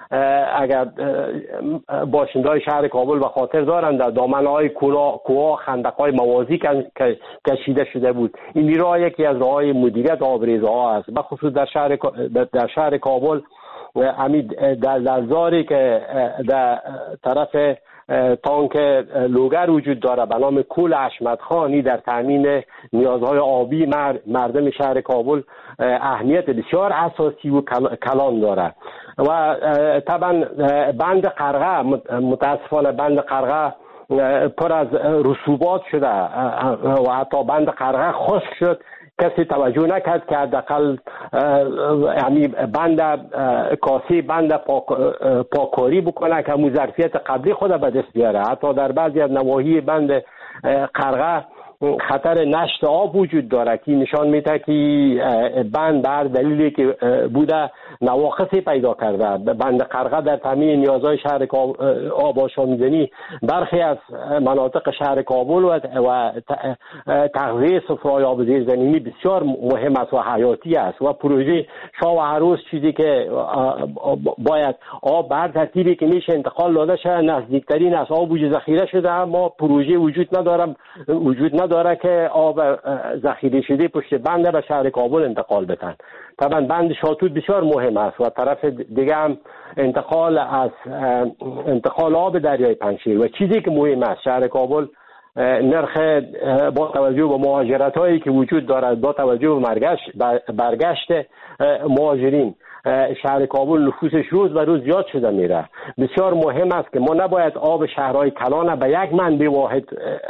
اگر باشنده‌های شهر کابل به خاطر دارند در دامنه‌های کوه خندق‌های موازی کشیده شده بود. این نیروها یکی از راه‌های مدیریت آبریزها است، به خصوص در شهر در شهر کابل. همین در دلزاری که در طرف تانک لوگر وجود داره به نام کول احمد خانی در تامین نیازهای آبی مردم شهر کابل اهمیت بسیار اساسی و کلان داره. و طبعا بند قرغه، متاسفانه بند قرغه پر از رسوبات شده و حتی بند قرغه خشک شد. کسی توجه نکرد که حداقل یعنی بند کاسی بند پاکاری بکنه که مو ظرفیت قبلی خود به دست بیاره. حتی در بعضی از نواحی بند قرغه خطر نشت آب وجود داره که نشان میده که بند بر دلیلی که بوده نواقصی پیدا کرده. بند قرغه در تامین نیازهای شهر آب آشامیدنی برخی از مناطق شهر کابل و تغذیه سفره‌های آب زیرزمینی بسیار مهم است و حیاتی است. و پروژه شاه و عروس چیزی که باید آب بر ترتیبی که میشه انتقال داده شده نزدیکترین از آب وجود ذخیره شده، اما پروژه وجود نداره وجود نداره که آب ذخیره شده پشت بند به شهر کابل انتقال بدن. طبعا بند شاتوت بسیار مهم است و طرف دیگه هم انتقال از انتقال آب دریای پنجشیر. و چیزی که مهم است شهر کابل نرخ با توجه به مهاجرت هایی که وجود دارد، با توجه به برگشت مهاجرین، شهر کابل نفوسش روز به روز زیاد شده میره. بسیار مهم است که ما نباید آب شهرهای کلان به یک منبع واحد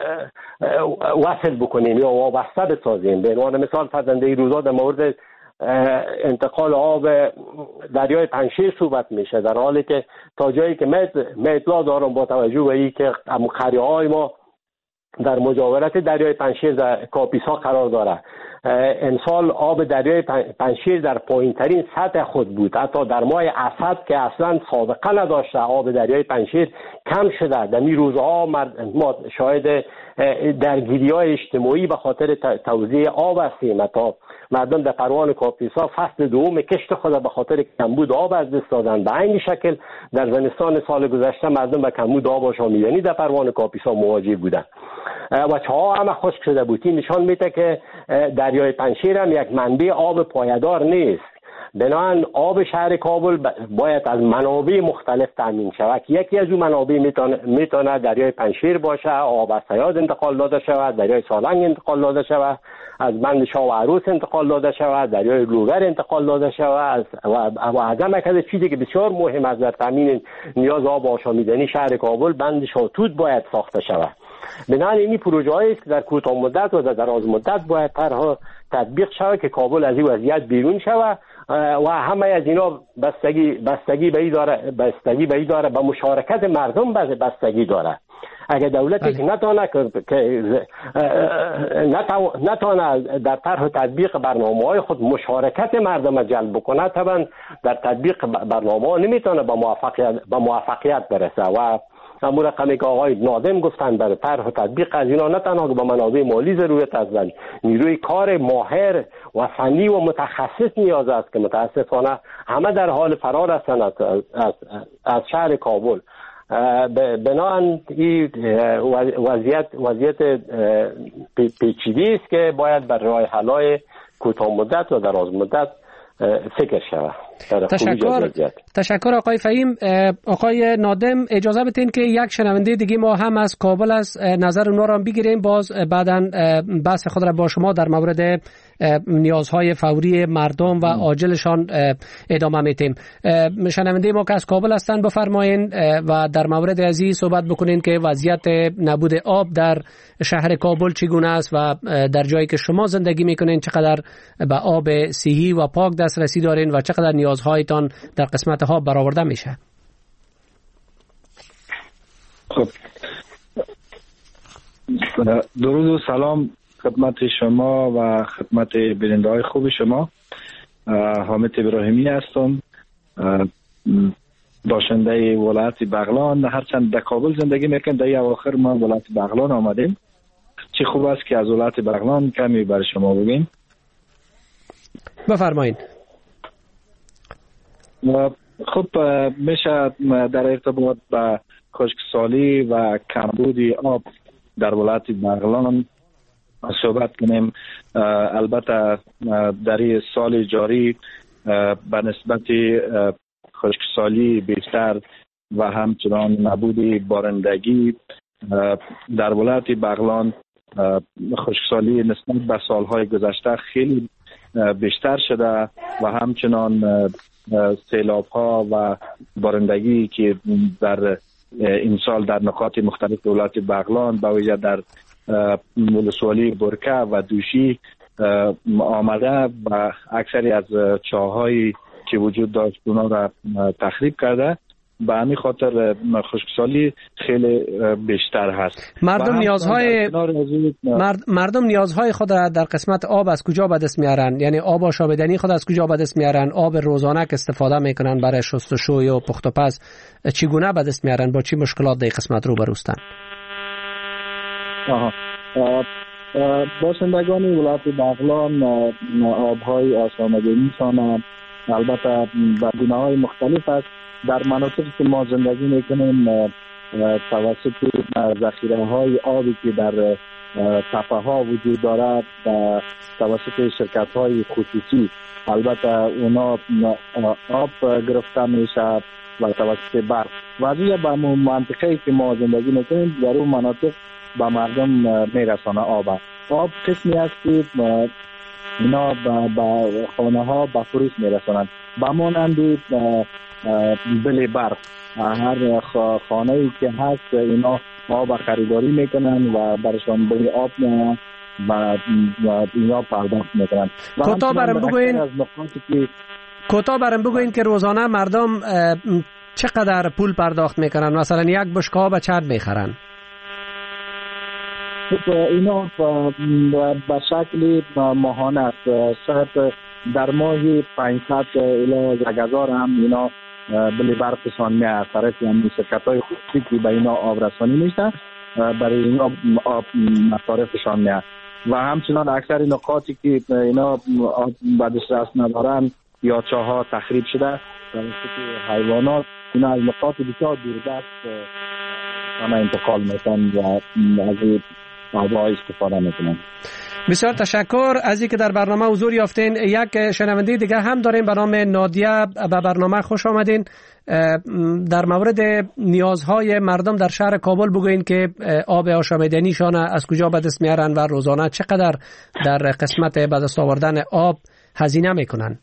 وصل بکنیم یا وابسته بسازیم. به عنوان مثال فرزنده این روزا در مورد انتقال آب دریای پنجشیر صحبت میشه، در حالی که تا جایی که من اطلاع دارم با توجه به این که قریه های ما در مجاورت دریای پنجشیر در کاپیسا قرار داره، امسال آب دریای پنجشیر در پایین ترین سطح خود بود. حتی در ماه اسد که اصلا سابقه نداشته آب دریای پنجشیر کم شده. در این روزها ما شاهد درگیری های اجتماعی به خاطر توزیع آب هستیم. حتی مردم در پروان کاپیسا فصل دوم کشت خود به خاطر کمبود آب از دست دادن. به این شکل در زمستان سال گذشته مردم به کمبود آب آشامیدنی در پروان کاپیسا مواجه بودند و چاها هم خشک شده بود. این نشان میده که دریای پنجشیر هم یک منبع آب پایدار نیست. بنابراین آب شهر کابل باید از منابع مختلف تامین شود. یکی از اون منابع میتونه میتونه دریای پنجشیر باشه، آب از سیاد انتقال داده شود، دریای سالنگ انتقال داده شود، از بند شاه و عروس انتقال داده شود، دریای لوگر انتقال داده شود و از همه که چیزی که بسیار مهم است در تامین نیاز آب آشامیدنی شهر کابل بند شاتوت باید ساخته شود. بنابراین این پروژه هایی است که در کوتاه مدت و در دراز مدت باید طرح تطبیق شود که کابل از این وضعیت بیرون شود و همه از اینا بستگی بستگی به این داره بستگی به این داره به مشارکت مردم بستگی داره. اگر دولتی که نتونه که نتونه در طرح تطبیق برنامه‌های خود مشارکت مردم جلب بکنه، طبعا در تطبیق برنامه‌ها نمیتونه به موفقیت به موفقیت برسه. و همون رقمی که آقای نادم گفتن در طرح و تطبیق از اینا نه تنها به منابع مالی ضرورت است، بلکه نیروی کار ماهر و فنی و متخصص نیاز است که متاسفانه همه در حال فرار هستند از, از, از شهر کابل. بنابراین این وضعیت وضعیت پیچیده است که باید بر راه حل‌های کوتاه مدت و دراز مدت فکر شود. تشکر تشکر آقای فهیم. آقای نادم اجازه بدین که یک شنونده دیگه ما هم از کابل از نظر اونها را بگیریم، باز بعداً بحث خود را با شما در مورد نیازهای فوری مردم و عاجلشان ادامه میتیم. شنونده ما که از کابل هستن بفرمایین و در مورد از این صحبت بکنین که وضعیت نبود آب در شهر کابل چگونه است و در جایی که شما زندگی میکنین چقدر به آب صحی و پاک دسترسی دارین و چقدر نیازهایتان در قسمت ها برآورده میشه. خب درود و سلام خدمت شما و خدمت بیننده های خوب شما. حامد ابراهیمی هستم، باشنده ولایت بغلان. هرچند در کابل زندگی میکنم، در اواخر ما ولایت بغلان آمدیم. چه خوب است که از ولایت بغلان کمی برای شما بگیم. بفرمایید. خب میشه در ارتباط با خشکسالی و کمبود آب در ولایت بغلان صحبت کنیم. البته در این سال جاری به نسبت خشکسالی بیشتر و همچنان نبود بارندگی در ولایت بغلان خشکسالی نسبت به سالهای گذشته خیلی بیشتر شده و همچنان سیلاب ها و بارندگی که در این سال در نقاط مختلف ولایت بغلان به ویژه در ولسوالی برکه و دوشی آمده و اکثری از چاهایی که وجود داشت اونا را تخریب کرده. به همین خاطر خشکسالی خیلی بیشتر هست. مردم نیازهای مرد... مردم نیازهای خود در قسمت آب از کجا به دست میارن؟ یعنی آب آشامیدنی خود از کجا به دست میارن؟ آب روزانه که استفاده میکنن برای شستشوی و پخت و پز چگونه به دست میارن؟ با چی مشکلات در قسمت روبرو هستند؟ باشندگان ولایت بغلان آبهای آشامیدنی شان البته به گونه‌های مختلف است. در مناطقی که ما زندگی میکنیم توسط ذخیره های آبی که در تپه ها وجود دارد و توسط شرکت های خصوصی البته اونا آب گرفته میشه و توسط برق وضعیه به منطقه‌ای که ما زندگی میکنیم در اون مناطق به مردم میرسانه آب است. آب قسمی است که اینا به خانه ها به فروش میرسانند به مانند بلی برق. هر خانه‌ای که هست اینا آب خریداری میکنن و برشان بلی آب میان و اینا پرداخت میکنن. کوتاه برام بگوین کوتاه برام بگوین که روزانه مردم چقدر پول پرداخت میکنن؟ مثلا یک بشکه آب چند میخرن؟ اینا به شکل ماهانه است. شاید در ماهی پانصد الی یک هزار هم اینا بلی برقشان میاد از طرف یعنی شرکت های خصوصی که به اینا آب رسانی میشه برای اینا آب مصارفشان میاد و همچنان اکثر نقاطی که اینا آب به دسترس ندارن یا چاها تخریب شده توسط حیوانات اینا از نقاط بسیار دوردست آنها انتقال میکنن و از آبها استفاده میکنن. بسیار تشکر از اینکه در برنامه حضور یافتین. یک شنونده دیگه هم داریم به نام نادیه. به برنامه خوش آمدین. در مورد نیازهای مردم در شهر کابل بگوین که آب آشامیدنیشان از کجا به دست میارن و روزانه چقدر در قسمت به دست آوردن آب هزینه میکنن.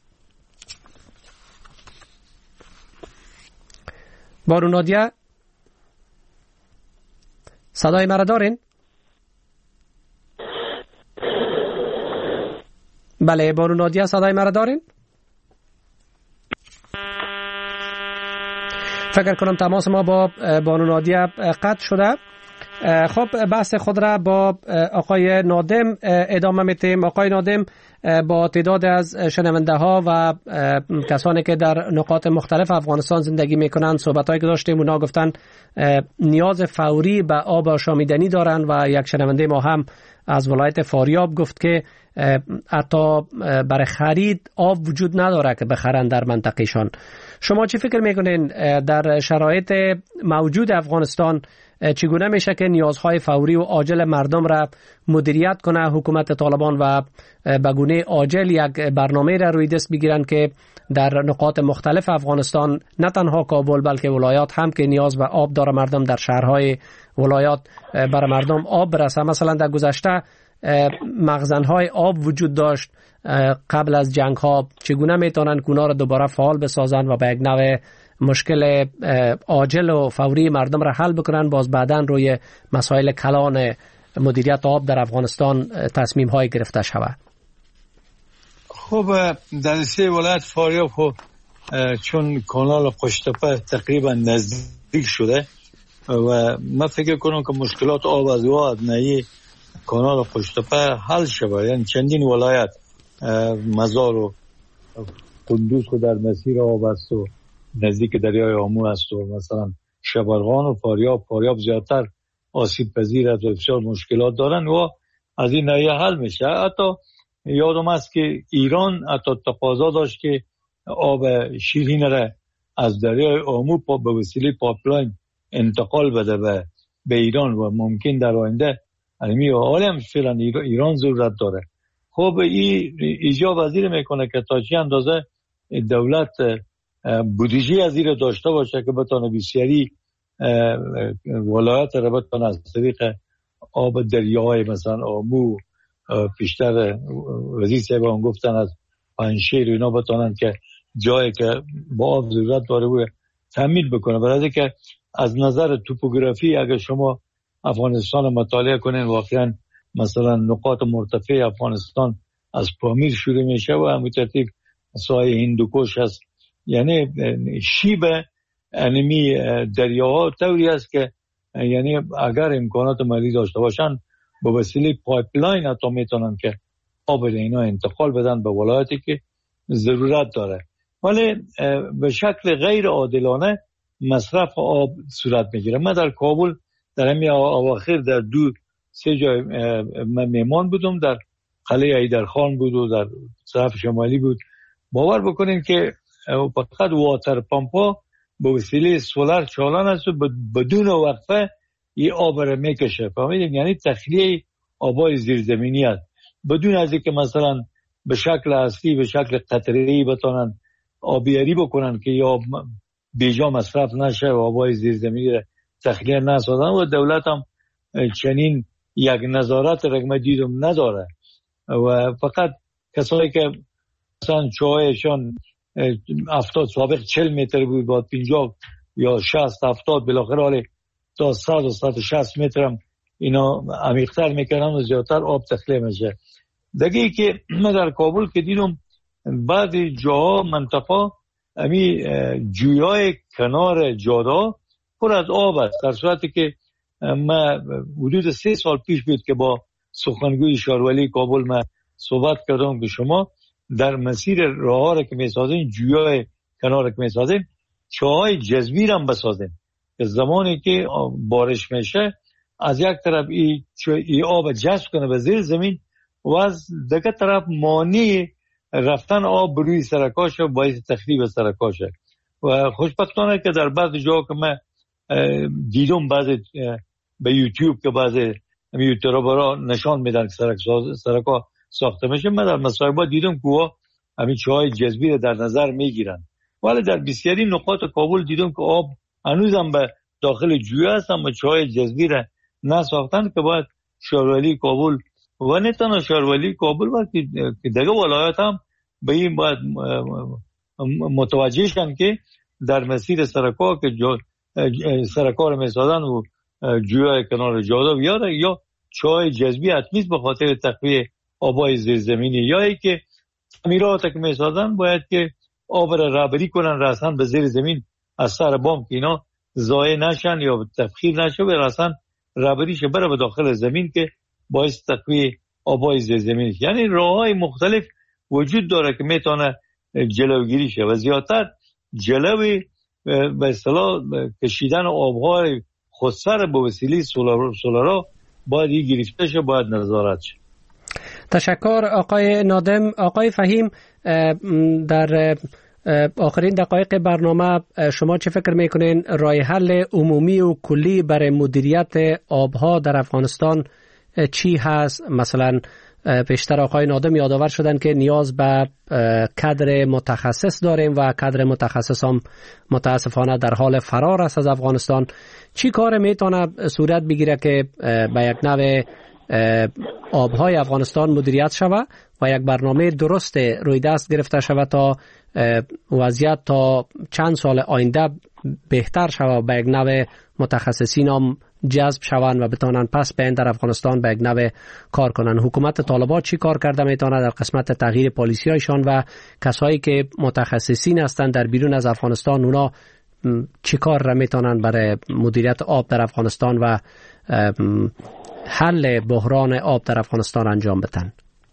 بارو نادیه صدای مرا دارین؟ بله بانو نادیه صدای مرا دارین؟ فکر کنم تماس ما با بانو نادیه قطع شده. خب بحث خود را با آقای نادم ادامه میتیم. آقای نادم با تعداد از شنونده ها و کسانی که در نقاط مختلف افغانستان زندگی میکنن صحبتایی که داشتیم اونا گفتن نیاز فوری به آب آشامیدنی دارن و یک شنونده ما هم از ولایت فاریاب گفت که حتی برای خرید آب وجود نداره که بخرن در منطقهشان. شما چی فکر میکنین در شرایط موجود افغانستان چگونه میشه که نیازهای فوری و عاجل مردم را مدیریت کنه حکومت طالبان و به گونه عاجل یک برنامه را روی دست بگیرن که در نقاط مختلف افغانستان نه تنها کابل بلکه ولایات هم که نیاز به آب داره مردم در شهرهای ولایات برای مردم آب برسه؟ مثلا در گذشته مخزن‌های آب وجود داشت قبل از جنگ ها، چگونه میتونن اونا را دوباره فعال بسازن و به یک نوع مشکل عاجل و فوری مردم را حل بکنن، باز بعداً روی مسائل کلان مدیریت آب در افغانستان تصمیم های گرفته شود؟ خب در سه ولایت فاریاب خب چون کانال قشتپه تقریبا نزدیک شده و من فکر کنم که مشکلات آب از واد نهی کانال قشتپه حل شود. یعنی چندین ولایت مزار و قندوز خود در مسیر آب است و نزدیک دریای آمو است و مثلا شبرغان و فاریاب فاریاب زیادتر آسیب پذیر است و بسیار مشکلات دارن و از این ناحیه حل میشه. حتی یادم است که ایران حتی تقاضا داشت که آب شیرین را از دریای آمو به وسیله پایپلاین انتقال بده به به ایران و ممکن در آینده علمی حالی هم فعلا ایران ضرورت داره. خب این ایجا وزیر میکنه که تا چه اندازه دولت بودجه از این داشته باشه که بتونه بسیاری ولایت را بتونه از طریق آب دریاهای مثلا آمو، پیشتر وزیر صاحب هم گفتن از پنشیر اینا بتونن که جایی که با آب ضرورت داره بود تامین بکنه. برای که از نظر توپوگرافی اگر شما افغانستان مطالعه کنین واقعا مثلا نقاط مرتفع افغانستان از پامیر شروع میشه و همون ترتیب ساحل هندوکش هست، یعنی شیب انمی دریاها طوری است که یعنی اگر امکانات مالی داشته باشن با وسیله پایپلاین حتی میتونن که آب اینا انتقال بدن به ولایتی که ضرورت داره. ولی به شکل غیر عادلانه مصرف آب صورت میگیره. من در کابل در همین اواخر در دو سه جای مهمان بودم، در قلعه ایدرخان بود و در طرف شمالی بود. باور بکنین که فقط واتر پمپا به وسیله سولار چالان است و بدون وقفه این آب را میکشه. فهمیدین؟ یعنی تخلیه آبای زیرزمینی است بدون از اینکه مثلا به شکل اصلی به شکل قطره‌ای بتونن آبیاری بکنن که یا بیجا مصرف نشه و آبای زیرزمینی را تخلیه نسازن. و دولت هم چنین یک نظارت رقم دیدم نداره و فقط کسایی که مثلا چاهایشان افتاد سابق چل متر بود با پینجا یا شست افتاد بالاخره حالی تا صد و صد و شست متر هم اینا عمیق‌تر میکنن و زیادتر آب تخلیه میشه. دیگه ای که من در کابل که دیدم بعضی جاها منطقه امی جویای کنار جادا پر از آب است، در صورتی که من حدود سه سال پیش بود که با سخنگوی شارولی کابل من صحبت کردم که شما در مسیر راه ها را که میسازین جویای کنار را که میسازین چاهای جذبی را هم بسازین که زمانی که بارش میشه از یک طرف ای, ای آب جذب کنه به زیر زمین و از دیگه طرف مانع رفتن آب بروی سرکاشه و باعث تخریب سرکاشه. و خوشبختانه که در بعض جاها که من دیدم بعض به یوتیوب که بعض یوتیوبرها نشان میدن که سرک سرکا ساخته میشه، من در مصاحبه دیدم که همین چاهای جذبی رو در نظر میگیرن. ولی در بسیاری نقاط کابل دیدم که آب هنوزم به داخل جویه هست اما چاهای جذبی رو نساختن که باید شارولی کابل و نه تنها شارولی کابل وقتی که دیگه ولایت هم به این باید متوجه شن که در مسیر سرکا که سرکا رو میسازن و جویای کنار جادا بیاره یا چای جذبی حتمیست به خاطر تقویه آبای زیرزمینی یا ای که تعمیرات که میسازن باید که آب را رهبری کنن رسن به زیر زمین از سر بام که اینا ضایع نشن یا تبخیر نشه و رسن رهبریش بره به داخل زمین که باعث تقویه آبای زیرزمینی. یعنی راههای مختلف وجود داره که میتونه جلوگیری شه و زیادتر جلوی به اصطلاح کشیدن آبهای خودسر به وسیله سولار سولارا باید این گرفته شه، باید نظارت شه. تشکر آقای نادم. آقای فهیم، در آخرین دقایق برنامه شما چه فکر میکنین راه حل عمومی و کلی برای مدیریت آبها در افغانستان چی هست؟ مثلا پیشتر آقای نادم یادآور شدن که نیاز به کادر متخصص داریم و کادر متخصص هم متاسفانه در حال فرار است از افغانستان. چی کار میتونه صورت بگیره که به یک نوع آبهای افغانستان مدیریت شود و یک برنامه درست روی دست گرفته شود تا وضعیت تا چند سال آینده بهتر شود و به یک نوع متخصصین هم جذب شوند و بتانن پس به این در افغانستان به یک نوع کار کنن؟ حکومت طالبان چی کار کرده میتونه در قسمت تغییر پالیسی هایشان و کسایی که متخصصین هستند در بیرون از افغانستان اونا چی کار را میتونن برای مدیریت آب در افغانستان و حل بحران آب در افغانستان انجام بدن؟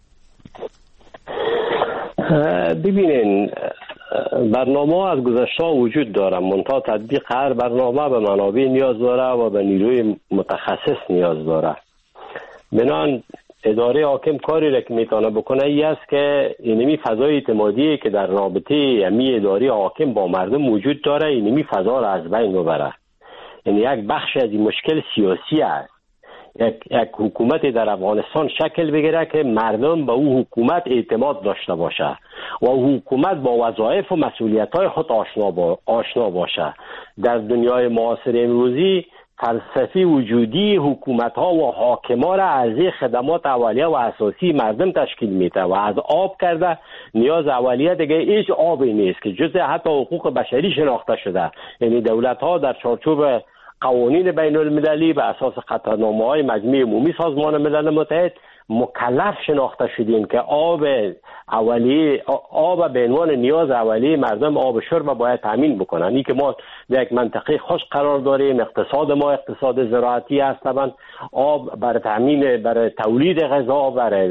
ببینین برنامه از گذشته وجود داره، منتها تطبیق هر برنامه به منابع نیاز داره و به نیروی متخصص نیاز داره. بنان اداره حاکم کاری را که میتونه بکنه ای است که اینمی فضای اعتمادی که در رابطه امی اداره حاکم با مردم وجود داره اینمی فضا را از بین ببره. یعنی یک بخش از این مشکل سیاسی است. یک, یک حکومت در افغانستان شکل بگیره که مردم به او حکومت اعتماد داشته باشه و حکومت با وظایف و مسئولیت‌های خود آشنا, با، آشنا باشه. در دنیای معاصر امروزی فلسفی وجودی حکومت‌ها و حاکم‌ها را از خدمات اولیه و اساسی مردم تشکیل میده و از آب کرده نیاز اولیه دیگه هیچ آبی نیست که جز حتی حقوق بشری شناخته شده. یعنی دولت‌ها در چارچوب قوانین بین المللی به اساس قطعنامه‌های مجمع عمومی سازمان ملل متحد مکلف شناخته شدیم که آب اولیه آب به عنوان نیاز اولیه مردم آب شرب باید تامین بکنن. این که ما در یک منطقه خشک قرار داریم، اقتصاد ما اقتصاد زراعتی است، طبعا آب برای تامین برای تولید غذا برای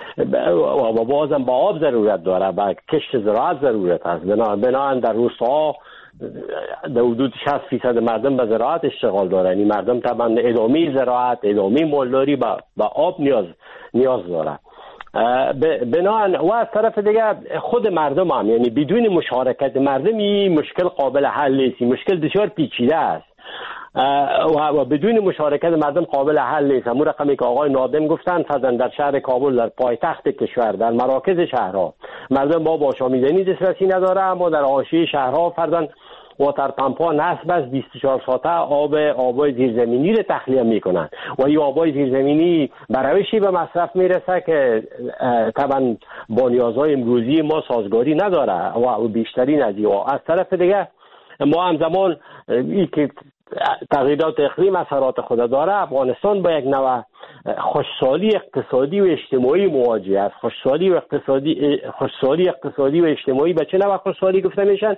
و بازم با آب ضرورت داره، برای کشت زراعت ضرورت است. بنابراین در روستاها در حدود شصت فیصد مردم به زراعت اشتغال دارن. این مردم طبعا ادامه زراعت، ادامه مالداری با, با آب نیاز نیاز داره. بنابراین و از طرف دیگه خود مردم هم، یعنی بدون مشارکت مردم این مشکل قابل حل نیست. مشکل بسیار پیچیده است و بدون مشارکت مردم قابل حل نیست. همون رقمی که آقای نادم گفتن، فرضاً در شهر کابل، در پایتخت کشور، در مراکز شهرها مردم با آشامیدنی دسترسی نداره، اما در حاشیه شهرها فرضاً واتر پمپ‌ها نصب است بیست و چهار ساعته آب آبای زیرزمینی رو تخلیه میکنن و این آبای زیرزمینی به روشی به مصرف میرسه که طبعا با نیازهای امروزی ما سازگاری نداره و بیشترین از این. از طرف دیگه ما همزمان این که تغییرات اقلیم اثرات خود داره، افغانستان با یک نوع خوشحالی اقتصادی و اجتماعی مواجه است. خوشحالی و اقتصادی خوشحالی اقتصادی و اجتماعی به چه نوع خوشحالی گفته میشن؟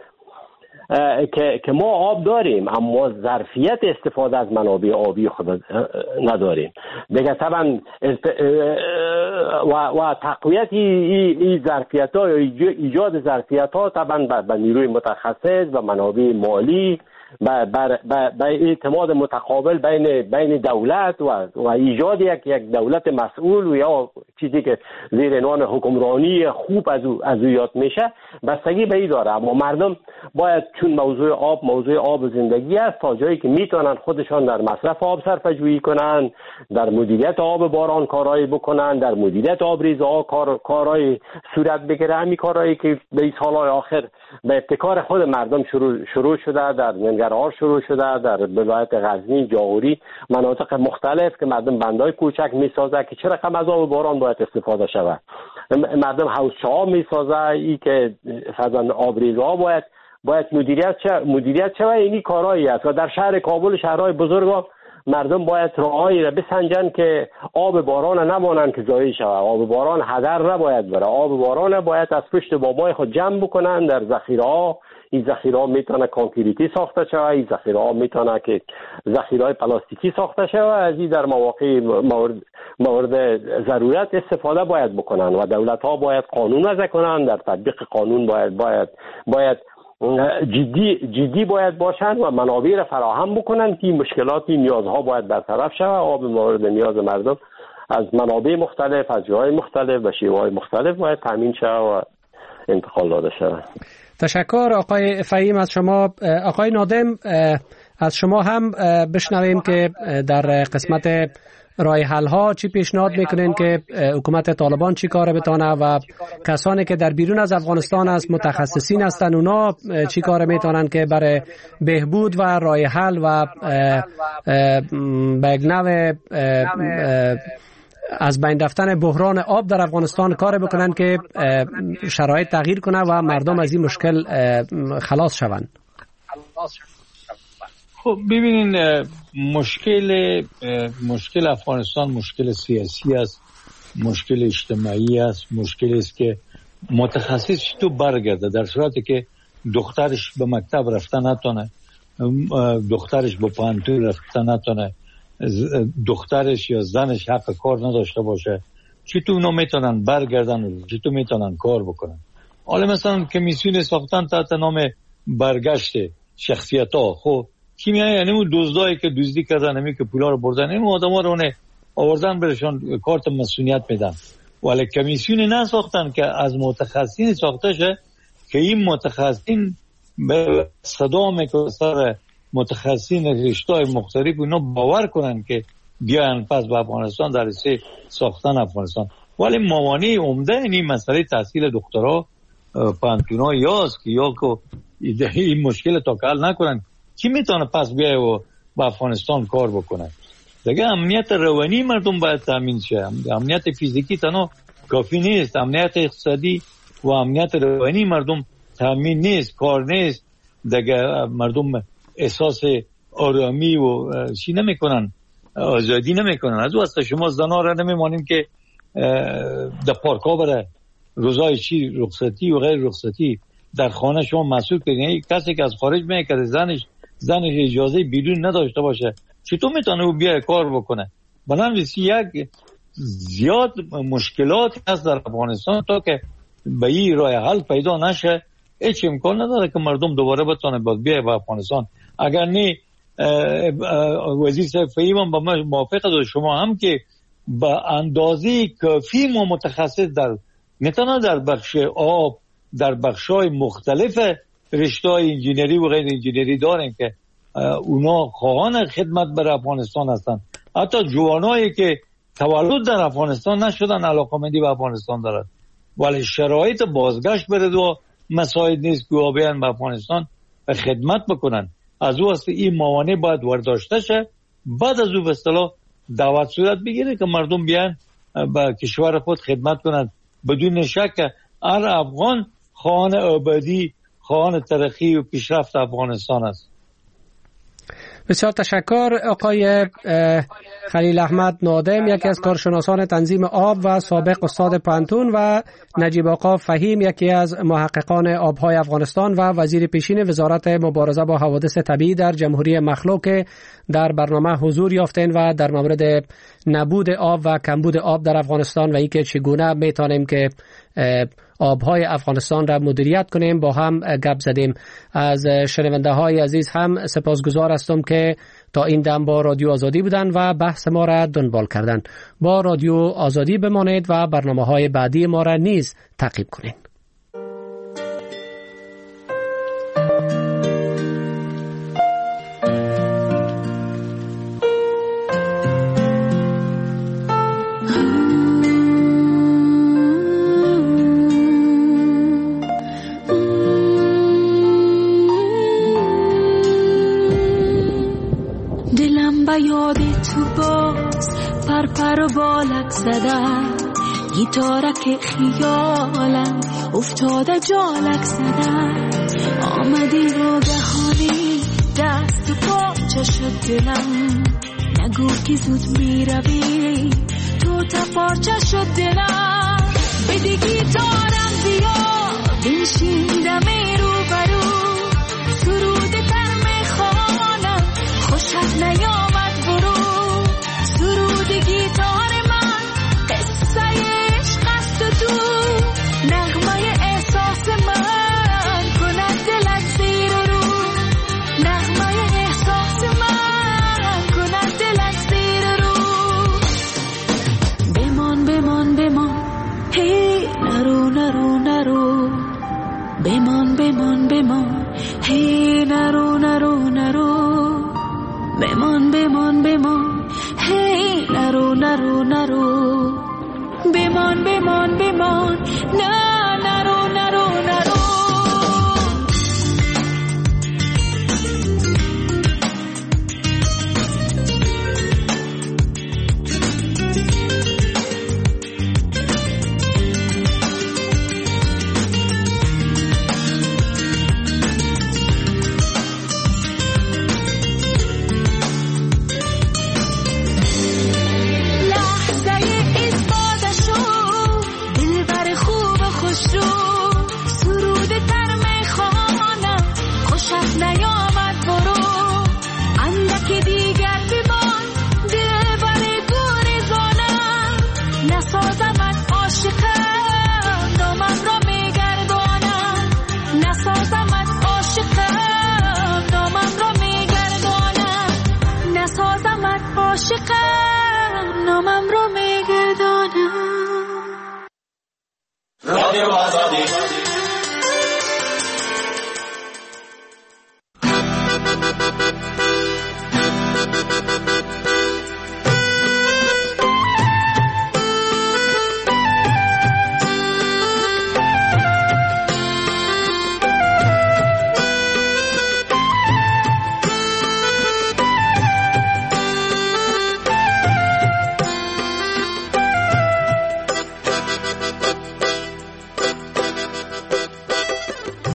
که که ما آب داریم اما ظرفیت استفاده از منابع آبی خود نداریم دیگه. طبعا و و تقویت این ظرفیت ها یا ایجاد ظرفیت ها طبعا به نیروی متخصص و منابع مالی به به اعتماد متقابل بین بین دولت و و ایجاد یک یک دولت مسئول و یا چیزی که زیر عنوان حکمرانی خوب از او از او یاد میشه بستگی به این داره. اما مردم باید، چون موضوع آب موضوع آب زندگی است، تا جایی که میتونن خودشان در مصرف آب صرفه‌جویی کنن، در مدیریت آب باران کارایی بکنن، در مدیریت آبریزها کار کارایی صورت بگیره. همین کارایی که به این سالهای آخر به ابتکار خود مردم شروع شروع شده، در ننگرهار شروع شده، در ولایت غزنی، جاغوری، مناطق مختلف که مردم بندای کوچک میسازه که چه رقم از آب باران باید استفاده شود. مردم حوضچه‌ها میسازه، ای که فضا آبریزها باید باید مدیریت چه مدیریت چه و اینی کارایی است. و در شهر کابل، شهرهای بزرگ، مردم باید راههایی را بسنجن که آب باران نمانن که ضایع شود. آب باران هدر نباید بره. آب باران باید از پشت بابای خود جمع بکنن در ذخیره‌ها. این ذخیره‌ها میتونه کانکریتی ساخته شود، این ذخیره‌ها میتونه که ذخیره‌های پلاستیکی ساخته شود. از این در مواقع مورد مورد ضرورت استفاده باید بکنن و دولت‌ها باید قانون وضع کنن. در تطبیق قانون باید باید باید جدی جدی باید باشن و منابع را فراهم بکنن که مشکلاتی نیازها باید برطرف شود. آب مورد نیاز مردم از منابع مختلف، از جاهای مختلف و شیوه‌های مختلف باید تامین شود و انتقال داده شود. تشکر آقای فهیم از شما. آقای نادم، از شما هم بشنویم که در قسمت رای حل ها چی پیشنهاد میکنین که حکومت طالبان چی کار بتونه و کسانی که در بیرون از افغانستان از متخصصین هستن اونا چی کار میتونن که برای بهبود و رای حل و به یک نوع از بین رفتن بحران آب در افغانستان کار بکنن که شرایط تغییر کنه و مردم از این مشکل خلاص شوند. خب ببینین، مشکل مشکل افغانستان مشکل سیاسی است، مشکل اجتماعی است، مشکل است که متخصص تو برگرده در صورتی که دخترش به مکتب رفته نتونه، دخترش به پانتون رفته نتونه، دخترش یا زنش حق کار نداشته باشه، چطور اونا میتونن برگردن و چطور میتونن کار بکنن؟ حالا مثلا کمیسیون ساختن تحت نام برگشت شخصیت ها. خب کیمیایی یعنی اون دزدایی که دزدی کردن، همین که پولا رو بردن، این آدما رو اون آوردن برشان کارت مسئولیت میدن، ولی کمیسیون نساختن که از متخصصین ساخته شه که این متخصصین به صدا میکنه سر متخصصین رشته‌های مختلف اینا باور کنن که بیان پس به افغانستان در سه ساختن افغانستان. ولی موانع عمده این مسئله تحصیل دکترا پانتونا یاست که یا که این مشکل تا حل نکنن کی میتونه پس بیای و به افغانستان کار بکنه؟ دیگه امنیت روانی مردم باید تامین شه. امنیت فیزیکی تنها کافی نیست، امنیت اقتصادی و امنیت روانی مردم تامین نیست، کار نیست، دیگه مردم احساس آرامی و چی نمیکنن، آزادی نمیکنن. از واسه شما زنا را نمیمانیم که در پارک ها بره روزای چی رخصتی و غیر رخصتی در خانه شما مسئول کنید. کسی که از خارج میاد که زنش زنش اجازه بیرون نداشته باشه چطور میتونه او بیای کار بکنه؟ بنابراین یک زیاد مشکلات هست در افغانستان تا که به این راه حل پیدا نشه هیچ امکان نداره که مردم دوباره بتونه باز بیای به افغانستان. اگر نه وزیر صاحب فهیم با ما موافق است، شما هم که با اندازه کافی ما متخصص در نه تنها در بخش آب در بخش‌های مختلف رشته‌های انجینری و غیر انجینری داریم که اونا خواهان خدمت بر افغانستان هستند. حتی جوانایی که تولد در افغانستان نشدن علاقه‌مندی به افغانستان دارند، ولی شرایط بازگشت برد و مساعد نیست که بیان به افغانستان خدمت بکنن. از او است این موانع باید ورداشته شه. بعد از او به اصطلاح دعوت صورت بگیره که مردم بیان به کشور خود خدمت کنند. بدون شک هر افغان خواهان آبادی، خواهان ترقی و پیشرفت افغانستان است. بسیار تشکر. آقای خلیل احمد نادم، یکی از کارشناسان تنظیم آب و سابق استاد پانتون، و نجیب آقا فهیم، یکی از محققان آبهای افغانستان و وزیر پیشین وزارت مبارزه با حوادث طبیعی در جمهوری مخلوق، در برنامه حضور یافتین و در مورد نبود آب و کمبود آب در افغانستان و اینکه چگونه میتونیم که آبهای افغانستان را مدیریت کنیم با هم گپ زدیم. از شنونده های عزیز هم سپاسگزار هستم که تا این دم با رادیو آزادی بودن و بحث ما را دنبال کردن. با رادیو آزادی بمانید و برنامه های بعدی ما را نیز تعقیب کنید. پر و بالک زدن گیتارک خیالم افتاده جالک زدن آمدی و گهانی دست و پاچه شد دلم نگو که زود می روی تو تپارچه شد دلم بدی گیتارم بیا بنشین دمی رو برو سرود تر می خوانم خوشت نیامد برو سرود گیتار من قصه عشق است و تو نغمه احساس من کند دلت زیر رو نغمه احساس من کند دلت زیر رو بمان بمان بمان هی نرو نرو نرو بمان بمان بمان هی نرو نرو نرو بمان بمان بمان هی نرو نرو نرو بمان بمان بمان نه